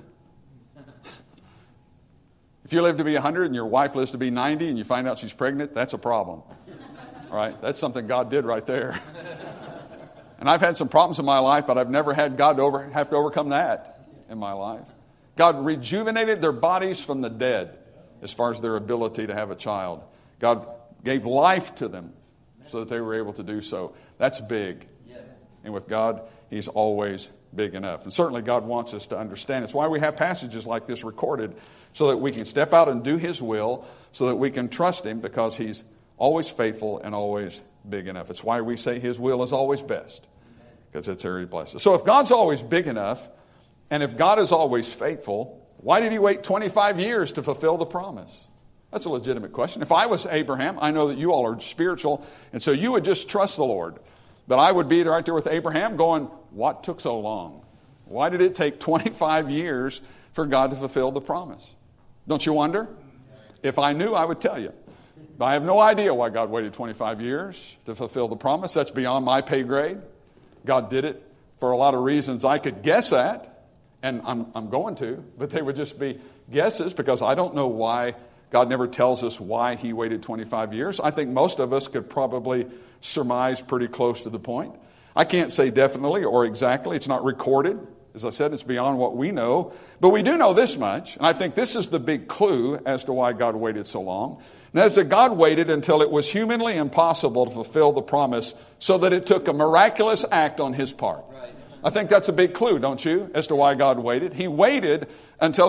If you live to be 100 and your wife lives to be 90 and you find out she's pregnant, that's a problem. All right? That's something God did right there. And I've had some problems in my life, but I've never had God have to overcome that in my life. God rejuvenated their bodies from the dead as far as their ability to have a child. God gave life to them so that they were able to do so. That's big. And with God, He's always big enough. And certainly God wants us to understand. It's why we have passages like this recorded, so that we can step out and do His will, so that we can trust Him, because He's always faithful and always big enough. It's why we say His will is always best, because it's where He blesses. So if God's always big enough, and if God is always faithful, why did He wait 25 years to fulfill the promise? That's a legitimate question. If I was Abraham, I know that you all are spiritual, and so you would just trust the Lord. But I would be right there with Abraham going, what took so long? Why did it take 25 years for God to fulfill the promise? Don't you wonder? If I knew, I would tell you. But I have no idea why God waited 25 years to fulfill the promise. That's beyond my pay grade. God did it for a lot of reasons I could guess at, and I'm going to, but they would just be guesses, because I don't know why. God never tells us why He waited 25 years. I think most of us could probably surmise pretty close to the point. I can't say definitely or exactly. It's not recorded. As I said, it's beyond what we know. But we do know this much, and I think this is the big clue as to why God waited so long. And that is that God waited until it was humanly impossible to fulfill the promise, so that it took a miraculous act on His part. I think that's a big clue, don't you, as to why God waited. He waited until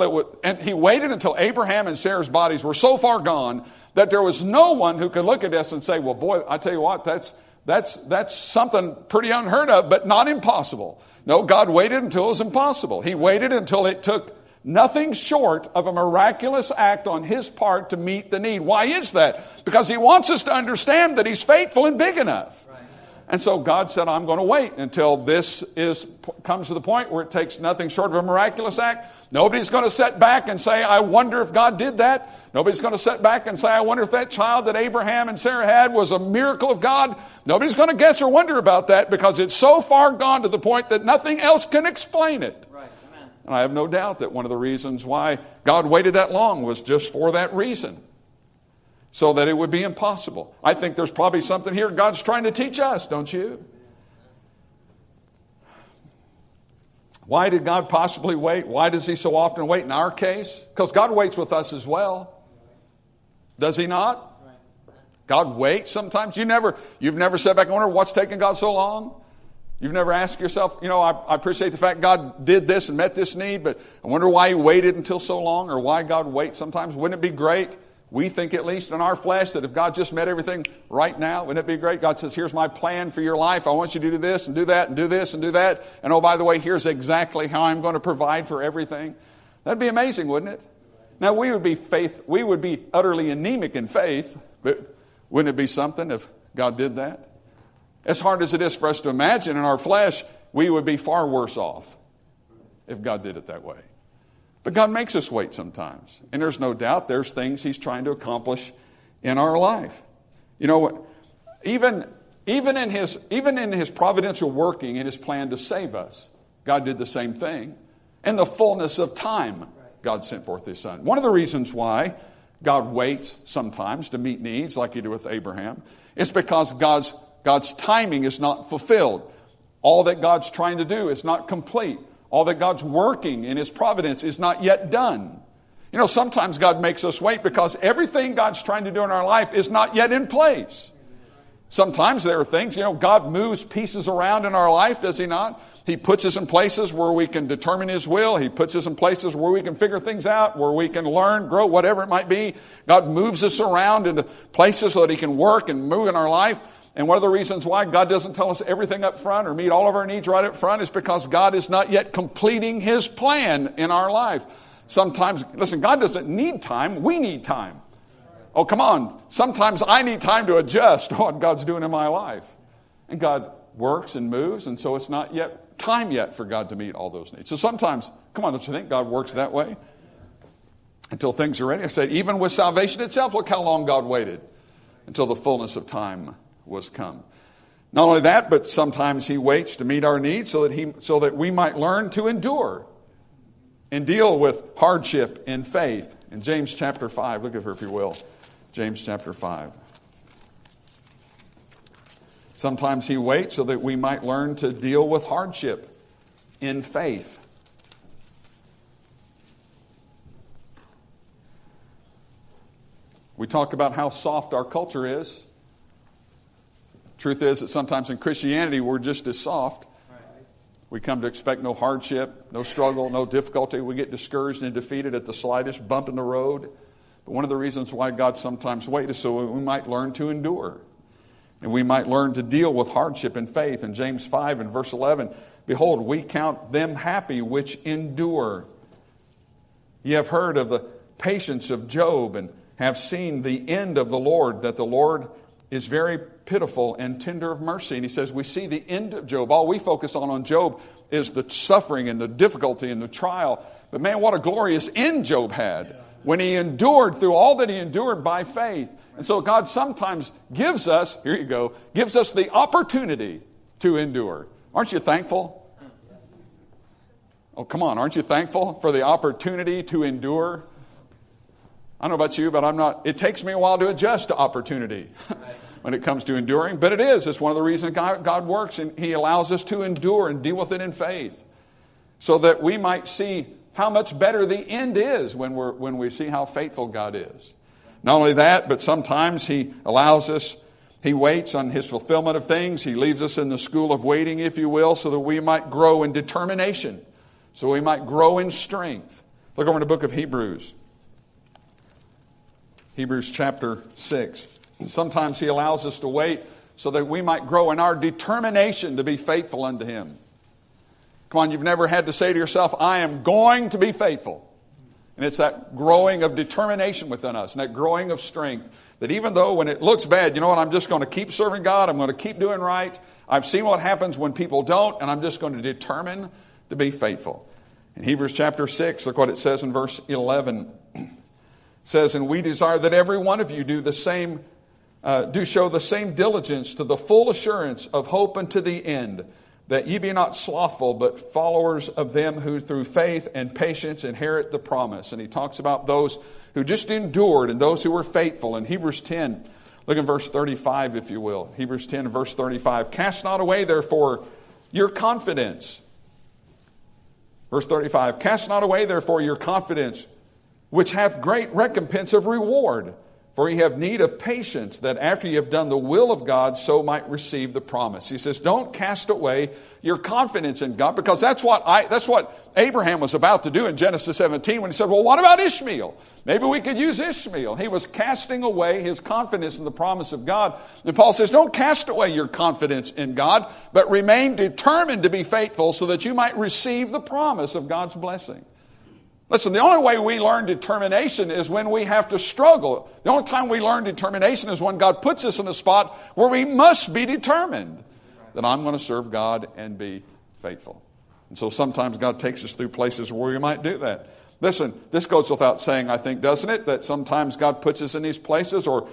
Abraham and Sarah's bodies were so far gone that there was no one who could look at us and say, well, boy, I tell you what, that's something pretty unheard of, but not impossible. No, God waited until it was impossible. He waited until it took nothing short of a miraculous act on His part to meet the need. Why is that? Because He wants us to understand that He's faithful and big enough. And so God said, I'm going to wait until this comes to the point where it takes nothing short of a miraculous act. Nobody's going to sit back and say, I wonder if God did that. Nobody's going to sit back and say, I wonder if that child that Abraham and Sarah had was a miracle of God. Nobody's going to guess or wonder about that, because it's so far gone to the point that nothing else can explain it. Right. Amen. And I have no doubt that one of the reasons why God waited that long was just for that reason, so that it would be impossible. I think there's probably something here God's trying to teach us, don't you? Why did God possibly wait? Why does He so often wait in our case? Because God waits with us as well. Does He not? God waits sometimes. You've never sat back and wondered what's taking God so long? You've never asked yourself, I appreciate the fact God did this and met this need, but I wonder why He waited until so long, or why God waits sometimes. Wouldn't it be great We think, at least in our flesh, that if God just met everything right now, wouldn't it be great? God says, here's my plan for your life. I want you to do this and do that and do this and do that. And oh, by the way, here's exactly how I'm going to provide for everything. That'd be amazing, wouldn't it? Now, we would be utterly anemic in faith, but wouldn't it be something if God did that? As hard as it is for us to imagine in our flesh, we would be far worse off if God did it that way. But God makes us wait sometimes. And there's no doubt there's things He's trying to accomplish in our life. You know what? Even in His providential working in His plan to save us, God did the same thing. In the fullness of time, God sent forth His Son. One of the reasons why God waits sometimes to meet needs, like He did with Abraham, is because God's timing is not fulfilled. All that God's trying to do is not complete. All that God's working in His providence is not yet done. You know, sometimes God makes us wait because everything God's trying to do in our life is not yet in place. Sometimes there are things, God moves pieces around in our life, does He not? He puts us in places where we can determine His will. He puts us in places where we can figure things out, where we can learn, grow, whatever it might be. God moves us around into places so that He can work and move in our life. And one of the reasons why God doesn't tell us everything up front or meet all of our needs right up front is because God is not yet completing His plan in our life. Sometimes, listen, God doesn't need time. We need time. Oh, come on. Sometimes I need time to adjust to what God's doing in my life. And God works and moves, and so it's not yet time yet for God to meet all those needs. So sometimes, come on, don't you think God works that way? Until things are ready. I said, even with salvation itself, look how long God waited until the fullness of time was come. Not only that, but sometimes He waits to meet our needs so that we might learn to endure and deal with hardship in faith. In James chapter 5, look at her if you will. James chapter 5. Sometimes He waits so that we might learn to deal with hardship in faith. We talk about how soft our culture is. Truth is that sometimes in Christianity we're just as soft. We come to expect no hardship, no struggle, no difficulty. We get discouraged and defeated at the slightest bump in the road. But one of the reasons why God sometimes waits is so we might learn to endure. And we might learn to deal with hardship in faith. In James 5 and verse 11, behold, we count them happy which endure. Ye have heard of the patience of Job and have seen the end of the Lord, that the Lord is very pitiful and tender of mercy. And he says we see the end of Job. All we focus on Job is the suffering and the difficulty and the trial. But man, what a glorious end Job had when he endured through all that he endured by faith. And so God sometimes gives us the opportunity to endure. Aren't you thankful? Oh, come on. Aren't you thankful for the opportunity to endure? I don't know about you, but I'm not. It takes me a while to adjust to opportunity when it comes to enduring. But it is. It's one of the reasons God works, and He allows us to endure and deal with it in faith so that we might see how much better the end is when we see how faithful God is. Not only that, but sometimes He allows us, He waits on His fulfillment of things. He leaves us in the school of waiting, if you will, so that we might grow in determination, so we might grow in strength. Look over in the book of Hebrews. Hebrews chapter 6. Sometimes He allows us to wait so that we might grow in our determination to be faithful unto Him. Come on, you've never had to say to yourself, I am going to be faithful. And it's that growing of determination within us and that growing of strength that even though when it looks bad, you know what, I'm just going to keep serving God. I'm going to keep doing right. I've seen what happens when people don't, and I'm just going to determine to be faithful. In Hebrews chapter 6, look what it says in verse 11. It says, and we desire that every one of you do show the same diligence to the full assurance of hope unto the end, that ye be not slothful, but followers of them who through faith and patience inherit the promise. And he talks about those who just endured and those who were faithful. In Hebrews 10, look in verse 35, if you will. Hebrews 10, verse 35. Cast not away, therefore, your confidence. Verse 35. Cast not away, therefore, your confidence, which hath great recompense of reward. For ye have need of patience, that after ye have done the will of God, so might receive the promise. He says, don't cast away your confidence in God, because that's what Abraham was about to do in Genesis 17 when he said, well, what about Ishmael? Maybe we could use Ishmael. He was casting away his confidence in the promise of God. And Paul says, don't cast away your confidence in God, but remain determined to be faithful so that you might receive the promise of God's blessing. Listen, the only way we learn determination is when we have to struggle. The only time we learn determination is when God puts us in a spot where we must be determined that I'm going to serve God and be faithful. And so sometimes God takes us through places where we might do that. Listen, this goes without saying, I think, doesn't it? That sometimes God puts us in these places or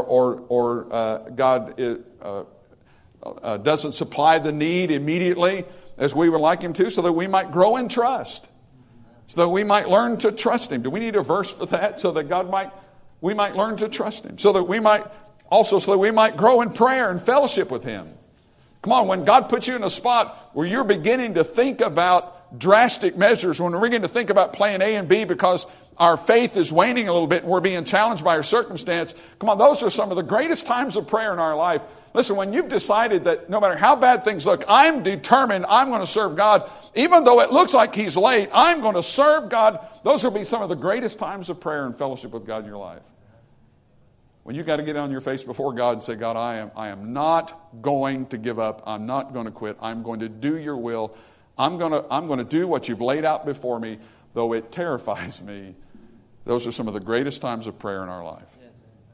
God doesn't supply the need immediately as we would like Him to, so that we might grow in trust. So that we might learn to trust Him. Do we need a verse for that? So that we might learn to trust Him. So that we might grow in prayer and fellowship with Him. Come on, when God puts you in a spot where you're beginning to think about drastic measures, when we're beginning to think about plan A and B because our faith is waning a little bit and we're being challenged by our circumstance, come on, those are some of the greatest times of prayer in our life. Listen, when you've decided that no matter how bad things look, I'm determined I'm going to serve God. Even though it looks like He's late, I'm going to serve God. Those will be some of the greatest times of prayer and fellowship with God in your life. When you've got to get on your face before God and say, God, I am not going to give up. I'm not going to quit. I'm going to do your will. I'm going to do what you've laid out before me, though it terrifies me. Those are some of the greatest times of prayer in our life. Yes.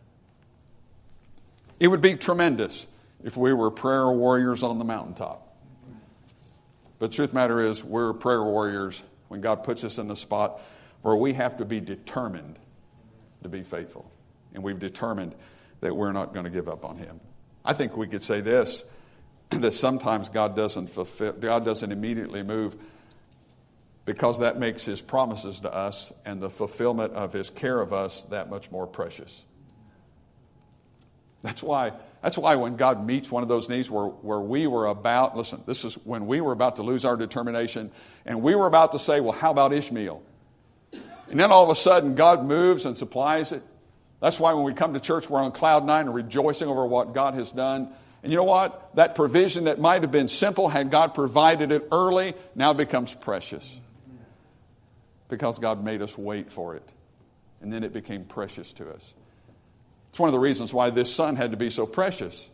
It would be tremendous if we were prayer warriors on the mountaintop. But the truth of the matter is, we're prayer warriors when God puts us in the spot where we have to be determined to be faithful. And we've determined that we're not going to give up on Him. I think we could say this, that sometimes God doesn't immediately move because that makes His promises to us and the fulfillment of His care of us that much more precious. That's why when God meets one of those needs where we were about, listen, this is when we were about to lose our determination and we were about to say, well, how about Ishmael? And then all of a sudden God moves and supplies it. That's why when we come to church, we're on cloud nine and rejoicing over what God has done. And you know what? That provision that might have been simple had God provided it early, now becomes precious. Because God made us wait for it. And then it became precious to us. It's one of the reasons why this son had to be so precious.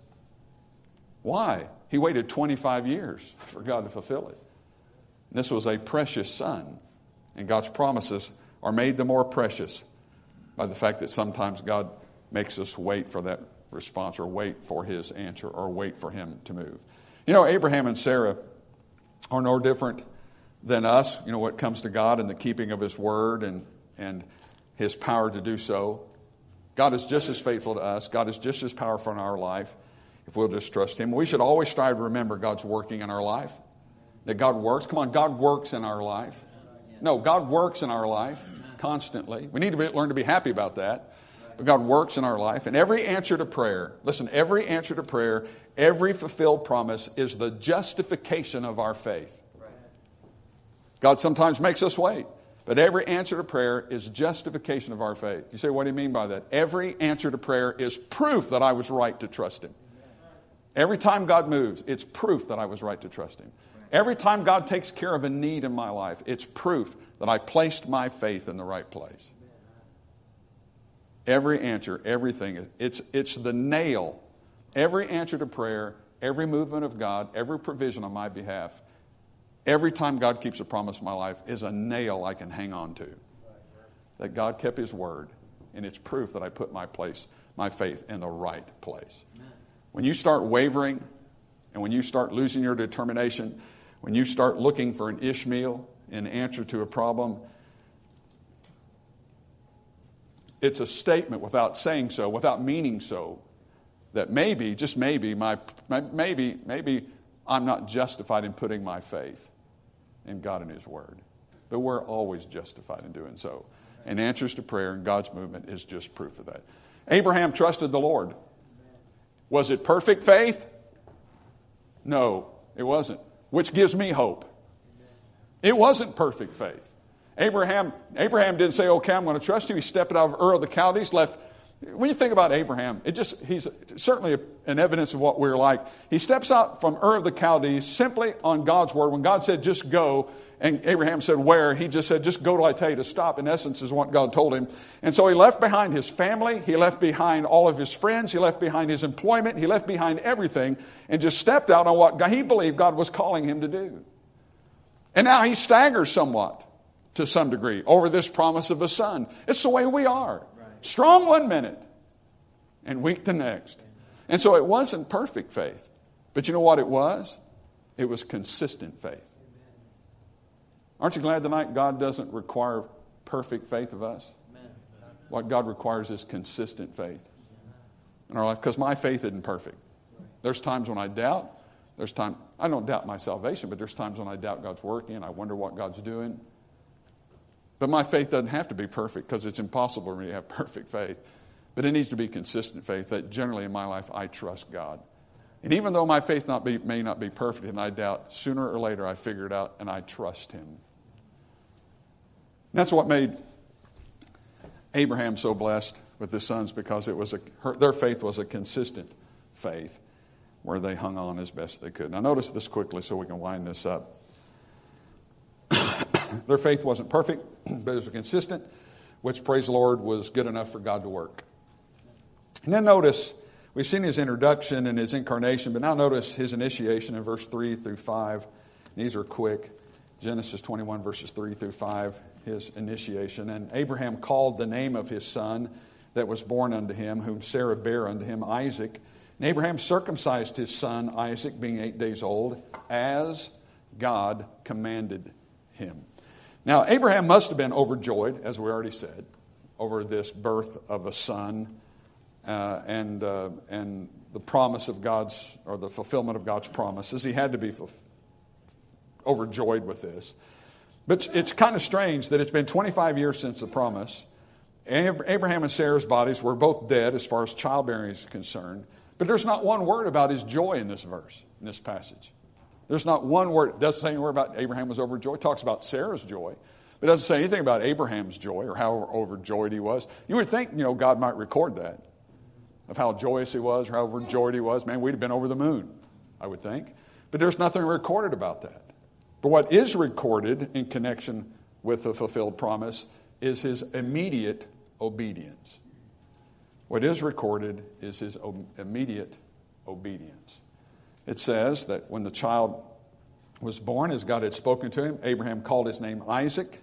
Why? He waited 25 years for God to fulfill it. And this was a precious son. And God's promises are made the more precious by the fact that sometimes God makes us wait for that response or wait for His answer or wait for Him to move. You know, Abraham and Sarah are no different than us, you know, when it comes to God and the keeping of His word and His power to do so. God is just as faithful to us. God is just as powerful in our life if we'll just trust Him. We should always strive to remember God's working in our life. That God works. Come on, God works in our life. No, God works in our life constantly. We need to learn to be happy about that. But God works in our life. And every answer to prayer, listen, every answer to prayer, every fulfilled promise is the justification of our faith. God sometimes makes us wait. But every answer to prayer is justification of our faith. You say, what do you mean by that? Every answer to prayer is proof that I was right to trust Him. Every time God moves, it's proof that I was right to trust Him. Every time God takes care of a need in my life, it's proof that I placed my faith in the right place. Every answer, everything, it's the nail. Every answer to prayer, every movement of God, every provision on my behalf, every time God keeps a promise in my life is a nail I can hang on to. That God kept His word, and it's proof that I put my faith in the right place. When you start wavering, and when you start losing your determination, when you start looking for an Ishmael in answer to a problem, it's a statement without saying so, without meaning so, that maybe, just maybe, maybe I'm not justified in putting my faith in God and His word. But we're always justified in doing so. And answers to prayer and God's movement is just proof of that. Abraham trusted the Lord. Was it perfect faith? No, it wasn't. Which gives me hope. It wasn't perfect faith. Abraham didn't say, okay, I'm going to trust you. He stepped out of Ur of the Chaldees, left When you think about Abraham, he's certainly an evidence of what we're like. He steps out from Ur of the Chaldees simply on God's word. When God said, just go, and Abraham said, where? He just said, just go till I tell you to stop. In essence, is what God told him. And so he left behind his family. He left behind all of his friends. He left behind his employment. He left behind everything and just stepped out on what he believed God was calling him to do. And now he staggers somewhat, to some degree, over this promise of a son. It's the way we are. Strong one minute and weak the next. And so it wasn't perfect faith. But you know what it was? It was consistent faith. Aren't you glad tonight God doesn't require perfect faith of us? What God requires is consistent faith in our life. Because my faith isn't perfect. There's times when I doubt. I don't doubt my salvation, but there's times when I doubt God's working and I wonder what God's doing. But my faith doesn't have to be perfect because it's impossible for me to have perfect faith. But it needs to be consistent faith that generally in my life I trust God. And even though my faith may not be perfect and I doubt, sooner or later I figure it out and I trust Him. And that's what made Abraham so blessed with his sons, because their faith was a consistent faith where they hung on as best they could. Now notice this quickly so we can wind this up. Their faith wasn't perfect, but it was consistent, which, praise the Lord, was good enough for God to work. And then notice, we've seen his introduction and his incarnation, but now notice his initiation in verse 3 through 5. These are quick. Genesis 21, verses 3 through 5, his initiation. And Abraham called the name of his son that was born unto him, whom Sarah bare unto him, Isaac. And Abraham circumcised his son Isaac, being 8 days old, as God commanded him. Now, Abraham must have been overjoyed, as we already said, over this birth of a son and the promise of God's, or the fulfillment of God's promises. He had to be overjoyed with this. But it's kind of strange that it's been 25 years since the promise. Abraham and Sarah's bodies were both dead as far as childbearing is concerned. But there's not one word about his joy in this verse, in this passage. There's not one word. It doesn't say anywhere about Abraham was overjoyed. It talks about Sarah's joy. But it doesn't say anything about Abraham's joy or how overjoyed he was. You would think, God might record that, of how joyous he was or how overjoyed he was. Man, we'd have been over the moon, I would think. But there's nothing recorded about that. But what is recorded in connection with the fulfilled promise is his immediate obedience. What is recorded is his immediate obedience. It says that when the child was born, as God had spoken to him, Abraham called his name Isaac,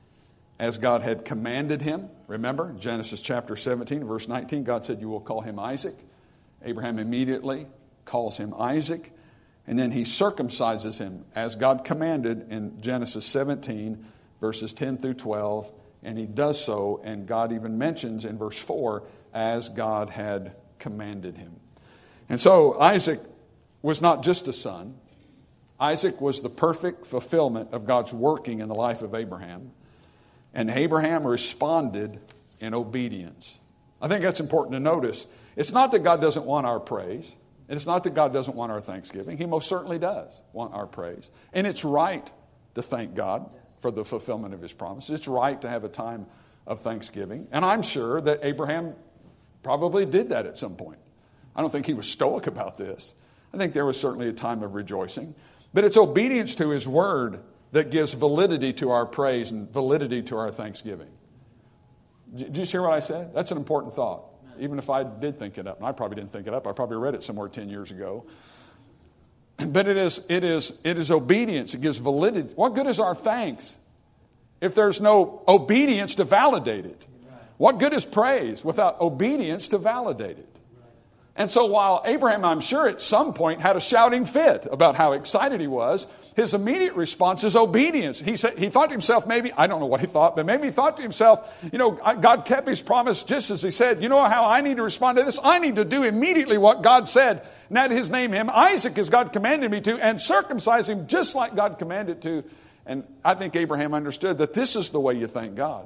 as God had commanded him. Remember, Genesis chapter 17, verse 19, God said, you will call him Isaac. Abraham immediately calls him Isaac, and then he circumcises him as God commanded in Genesis 17, verses 10 through 12, and he does so, and God even mentions in verse 4, as God had commanded him. And so Isaac was not just a son. Isaac was the perfect fulfillment of God's working in the life of Abraham. And Abraham responded in obedience. I think that's important to notice. It's not that God doesn't want our praise. And it's not that God doesn't want our thanksgiving. He most certainly does want our praise. And it's right to thank God for the fulfillment of His promises. It's right to have a time of thanksgiving. And I'm sure that Abraham probably did that at some point. I don't think he was stoic about this. I think there was certainly a time of rejoicing. But it's obedience to His word that gives validity to our praise and validity to our thanksgiving. Did you hear what I said? That's an important thought. Even if I did think it up, and I probably didn't think it up, I probably read it somewhere 10 years ago. But it is obedience. It gives validity. What good is our thanks if there's no obedience to validate it? What good is praise without obedience to validate it? And so while Abraham, I'm sure at some point had a shouting fit about how excited he was, his immediate response is obedience. He thought to himself, maybe, I don't know what he thought, but maybe he thought to himself, God kept His promise just as He said. You know how I need to respond to this? I need to do immediately what God said. And that is name him Isaac as God commanded me to, and circumcise him just like God commanded to. And I think Abraham understood that this is the way you thank God.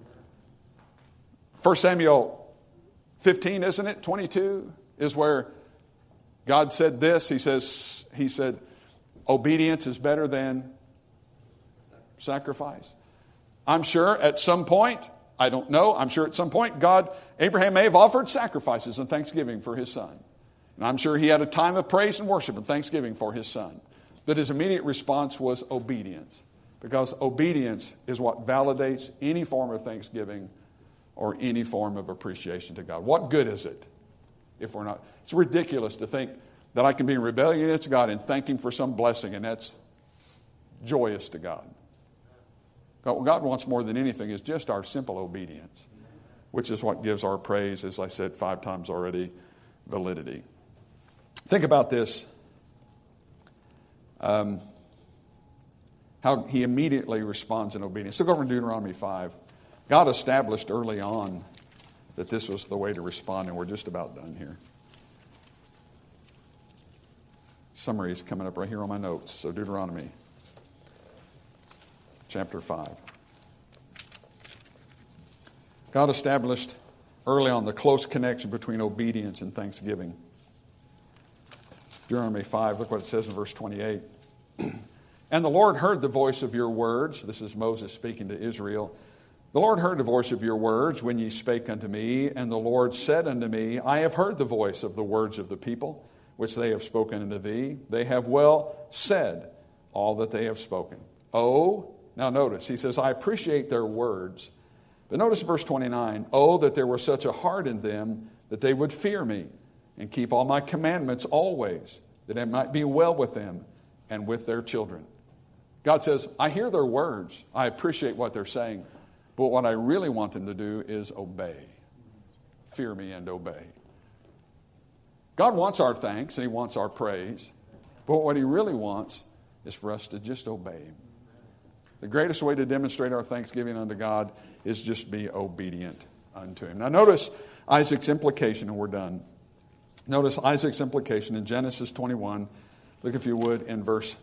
1 Samuel 15, isn't it? 22 is where God said this. He said, obedience is better than sacrifice. I'm sure at some point I don't know. I'm sure at some point Abraham may have offered sacrifices and thanksgiving for his son. And I'm sure he had a time of praise and worship and thanksgiving for his son. But his immediate response was obedience. Because obedience is what validates any form of thanksgiving or any form of appreciation to God. What good is it if we're not? It's ridiculous to think that I can be in rebellion against God and thank Him for some blessing, and that's joyous to God. What God wants more than anything is just our simple obedience, which is what gives our praise, as I said 5 times already, validity. Think about this. How he immediately responds in obedience. So go over to Deuteronomy 5. God established early on that this was the way to respond, and we're just about done here. Summary is coming up right here on my notes. So Deuteronomy chapter 5. God established early on the close connection between obedience and thanksgiving. Deuteronomy 5, look what it says in verse 28. And the Lord heard the voice of your words. This is Moses speaking to Israel. The Lord heard the voice of your words when ye spake unto me. And the Lord said unto me, I have heard the voice of the words of the people, which they have spoken unto thee. They have well said all that they have spoken. Oh, now notice, he says, I appreciate their words. But notice verse 29, oh, that there were such a heart in them that they would fear me and keep all my commandments always, that it might be well with them and with their children. God says, I hear their words. I appreciate what they're saying. But what I really want them to do is obey. Fear me and obey. God wants our thanks and He wants our praise. But what He really wants is for us to just obey Him. The greatest way to demonstrate our thanksgiving unto God is just be obedient unto Him. Now notice Isaac's implication, and we're done. Notice Isaac's implication in Genesis 21. Look, if you would, in verse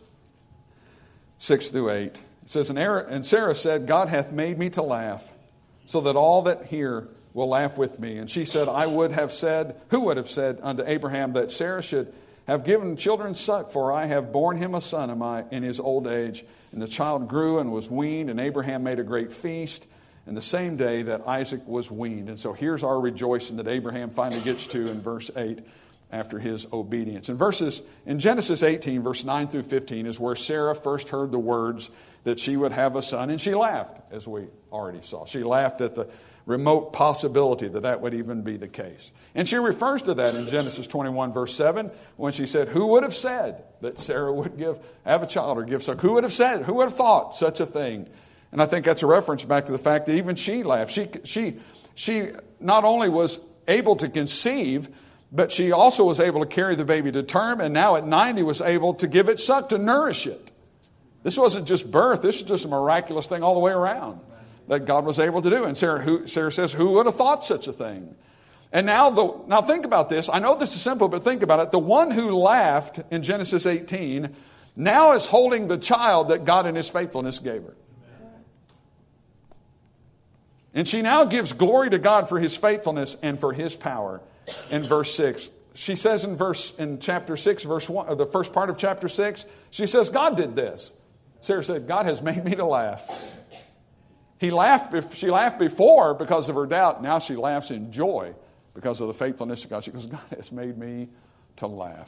6 through 8. It says, And Sarah said, God hath made me to laugh, so that all that hear will laugh with me. And she said, who would have said unto Abraham that Sarah should have given children suck? For I have borne him a son in his old age. And the child grew and was weaned, and Abraham made a great feast, and the same day that Isaac was weaned. And so here's our rejoicing that Abraham finally gets to in verse 8 after his obedience. In Genesis 18, verse 9 through 15 is where Sarah first heard the words that she would have a son, and she laughed, as we already saw. She laughed at the remote possibility that would even be the case. And she refers to that in Genesis 21, verse 7, when she said, who would have said that Sarah would have a child or give suck? Who would have said, who would have thought such a thing? And I think that's a reference back to the fact that even she laughed. She not only was able to conceive, but she also was able to carry the baby to term, and now at 90 was able to give it suck, to nourish it. This wasn't just birth. This is just a miraculous thing all the way around that God was able to do. And Sarah says, who would have thought such a thing? And now think about this. I know this is simple, but think about it. The one who laughed in Genesis 18 now is holding the child that God in His faithfulness gave her. And she now gives glory to God for His faithfulness and for His power. In verse 6, she says in chapter 6, verse 1, or the first part of chapter 6, she says, God did this. Sarah said, God has made me to laugh. She laughed before because of her doubt. Now she laughs in joy because of the faithfulness of God. She goes, God has made me to laugh.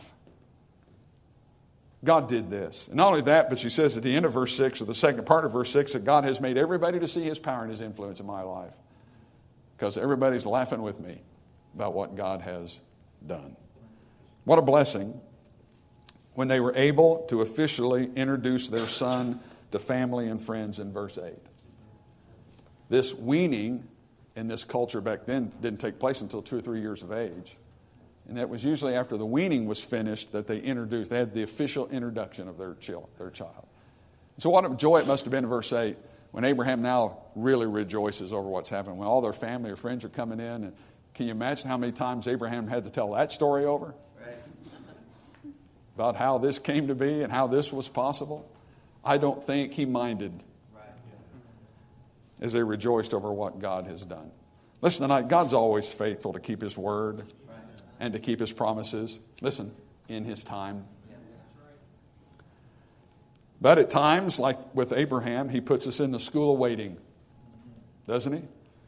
God did this. And not only that, but she says at the end of verse 6, or the second part of verse 6, that God has made everybody to see His power and His influence in my life. Because everybody's laughing with me about what God has done. What a blessing when they were able to officially introduce their son to family and friends in verse 8. This weaning in this culture back then didn't take place until 2 or 3 years of age. And that was usually after the weaning was finished that they had the official introduction of their child. So what a joy it must have been in verse 8 when Abraham now really rejoices over what's happening, when all their family or friends are coming in. And can you imagine how many times Abraham had to tell that story over? Right. About how this came to be and how this was possible? I don't think he minded as they rejoiced over what God has done. Listen tonight, God's always faithful to keep His word and to keep His promises. Listen, in His time. But at times, like with Abraham, He puts us in the school of waiting, doesn't He?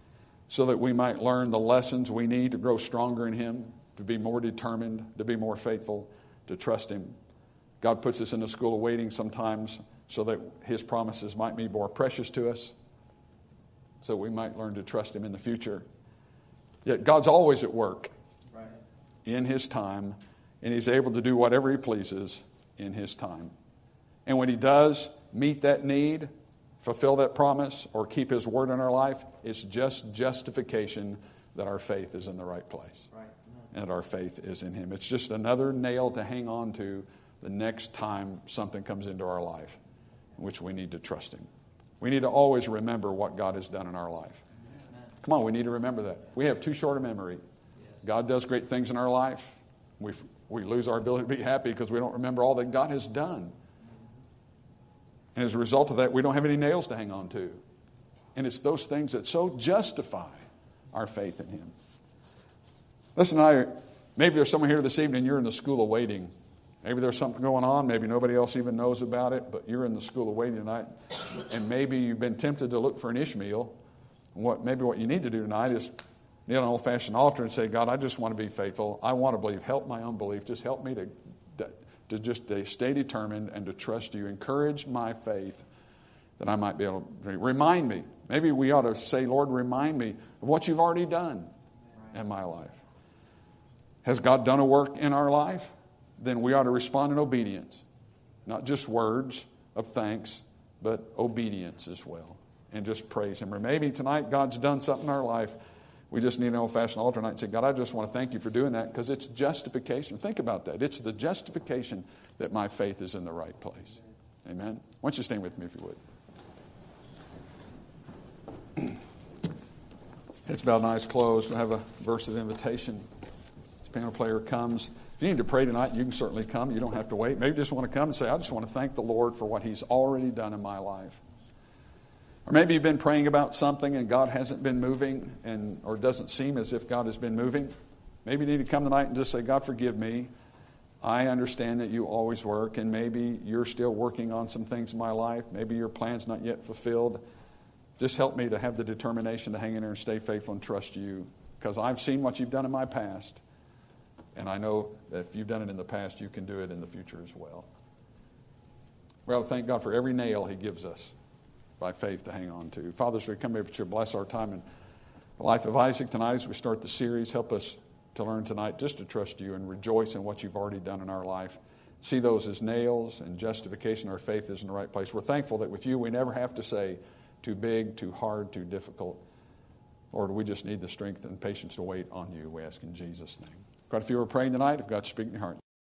so that we might learn the lessons we need to grow stronger in Him, to be more determined, to be more faithful, to trust Him. God puts us in the school of waiting sometimes so that His promises might be more precious to us, so we might learn to trust Him in the future. Yet God's always at work in His time, and He's able to do whatever He pleases in His time. And when He does meet that need, fulfill that promise, or keep His word in our life, it's just justification that our faith is in the right place. And our faith is in Him. It's just another nail to hang on to the next time something comes into our life in which we need to trust Him. We need to always remember what God has done in our life. Come on, we need to remember that. We have too short a memory. God does great things in our life. We lose our ability to be happy because we don't remember all that God has done. And as a result of that, we don't have any nails to hang on to. And it's those things that so justify our faith in Him. Listen, maybe there's someone here this evening, you're in the school of waiting. Maybe there's something going on. Maybe nobody else even knows about it, but you're in the school of waiting tonight. And maybe you've been tempted to look for an Ishmael. Maybe what you need to do tonight is kneel on an old-fashioned altar and say, God, I just want to be faithful. I want to believe. Help my unbelief. Just help me to just stay determined and to trust You. Encourage my faith that I might be able to remind me. Maybe we ought to say, Lord, remind me of what You've already done in my life. Has God done a work in our life? Then we ought to respond in obedience. Not just words of thanks, but obedience as well. And just praise Him. Or maybe tonight God's done something in our life. We just need an old-fashioned altar tonight and say, God, I just want to thank You for doing that, because it's justification. Think about that. It's the justification that my faith is in the right place. Amen? Why don't you stand with me if you would. Heads bowed and eyes closed. We'll have a verse of invitation. This piano player comes. If you need to pray tonight, you can certainly come. You don't have to wait. Maybe you just want to come and say, I just want to thank the Lord for what He's already done in my life. Or maybe you've been praying about something and God hasn't been moving, or it doesn't seem as if God has been moving. Maybe you need to come tonight and just say, God, forgive me. I understand that You always work, and maybe You're still working on some things in my life. Maybe Your plan's not yet fulfilled. Just help me to have the determination to hang in there and stay faithful and trust You, because I've seen what You've done in my past. And I know that if You've done it in the past, You can do it in the future as well. Well, thank God for every nail He gives us by faith to hang on to. Father, as we come here, but You bless our time in the life of Isaac tonight as we start the series. Help us to learn tonight just to trust You and rejoice in what You've already done in our life. See those as nails and justification. Our faith is in the right place. We're thankful that with You we never have to say too big, too hard, too difficult. Lord, we just need the strength and patience to wait on You. We ask in Jesus' name. God, if you were praying tonight, if God's speaking to your heart,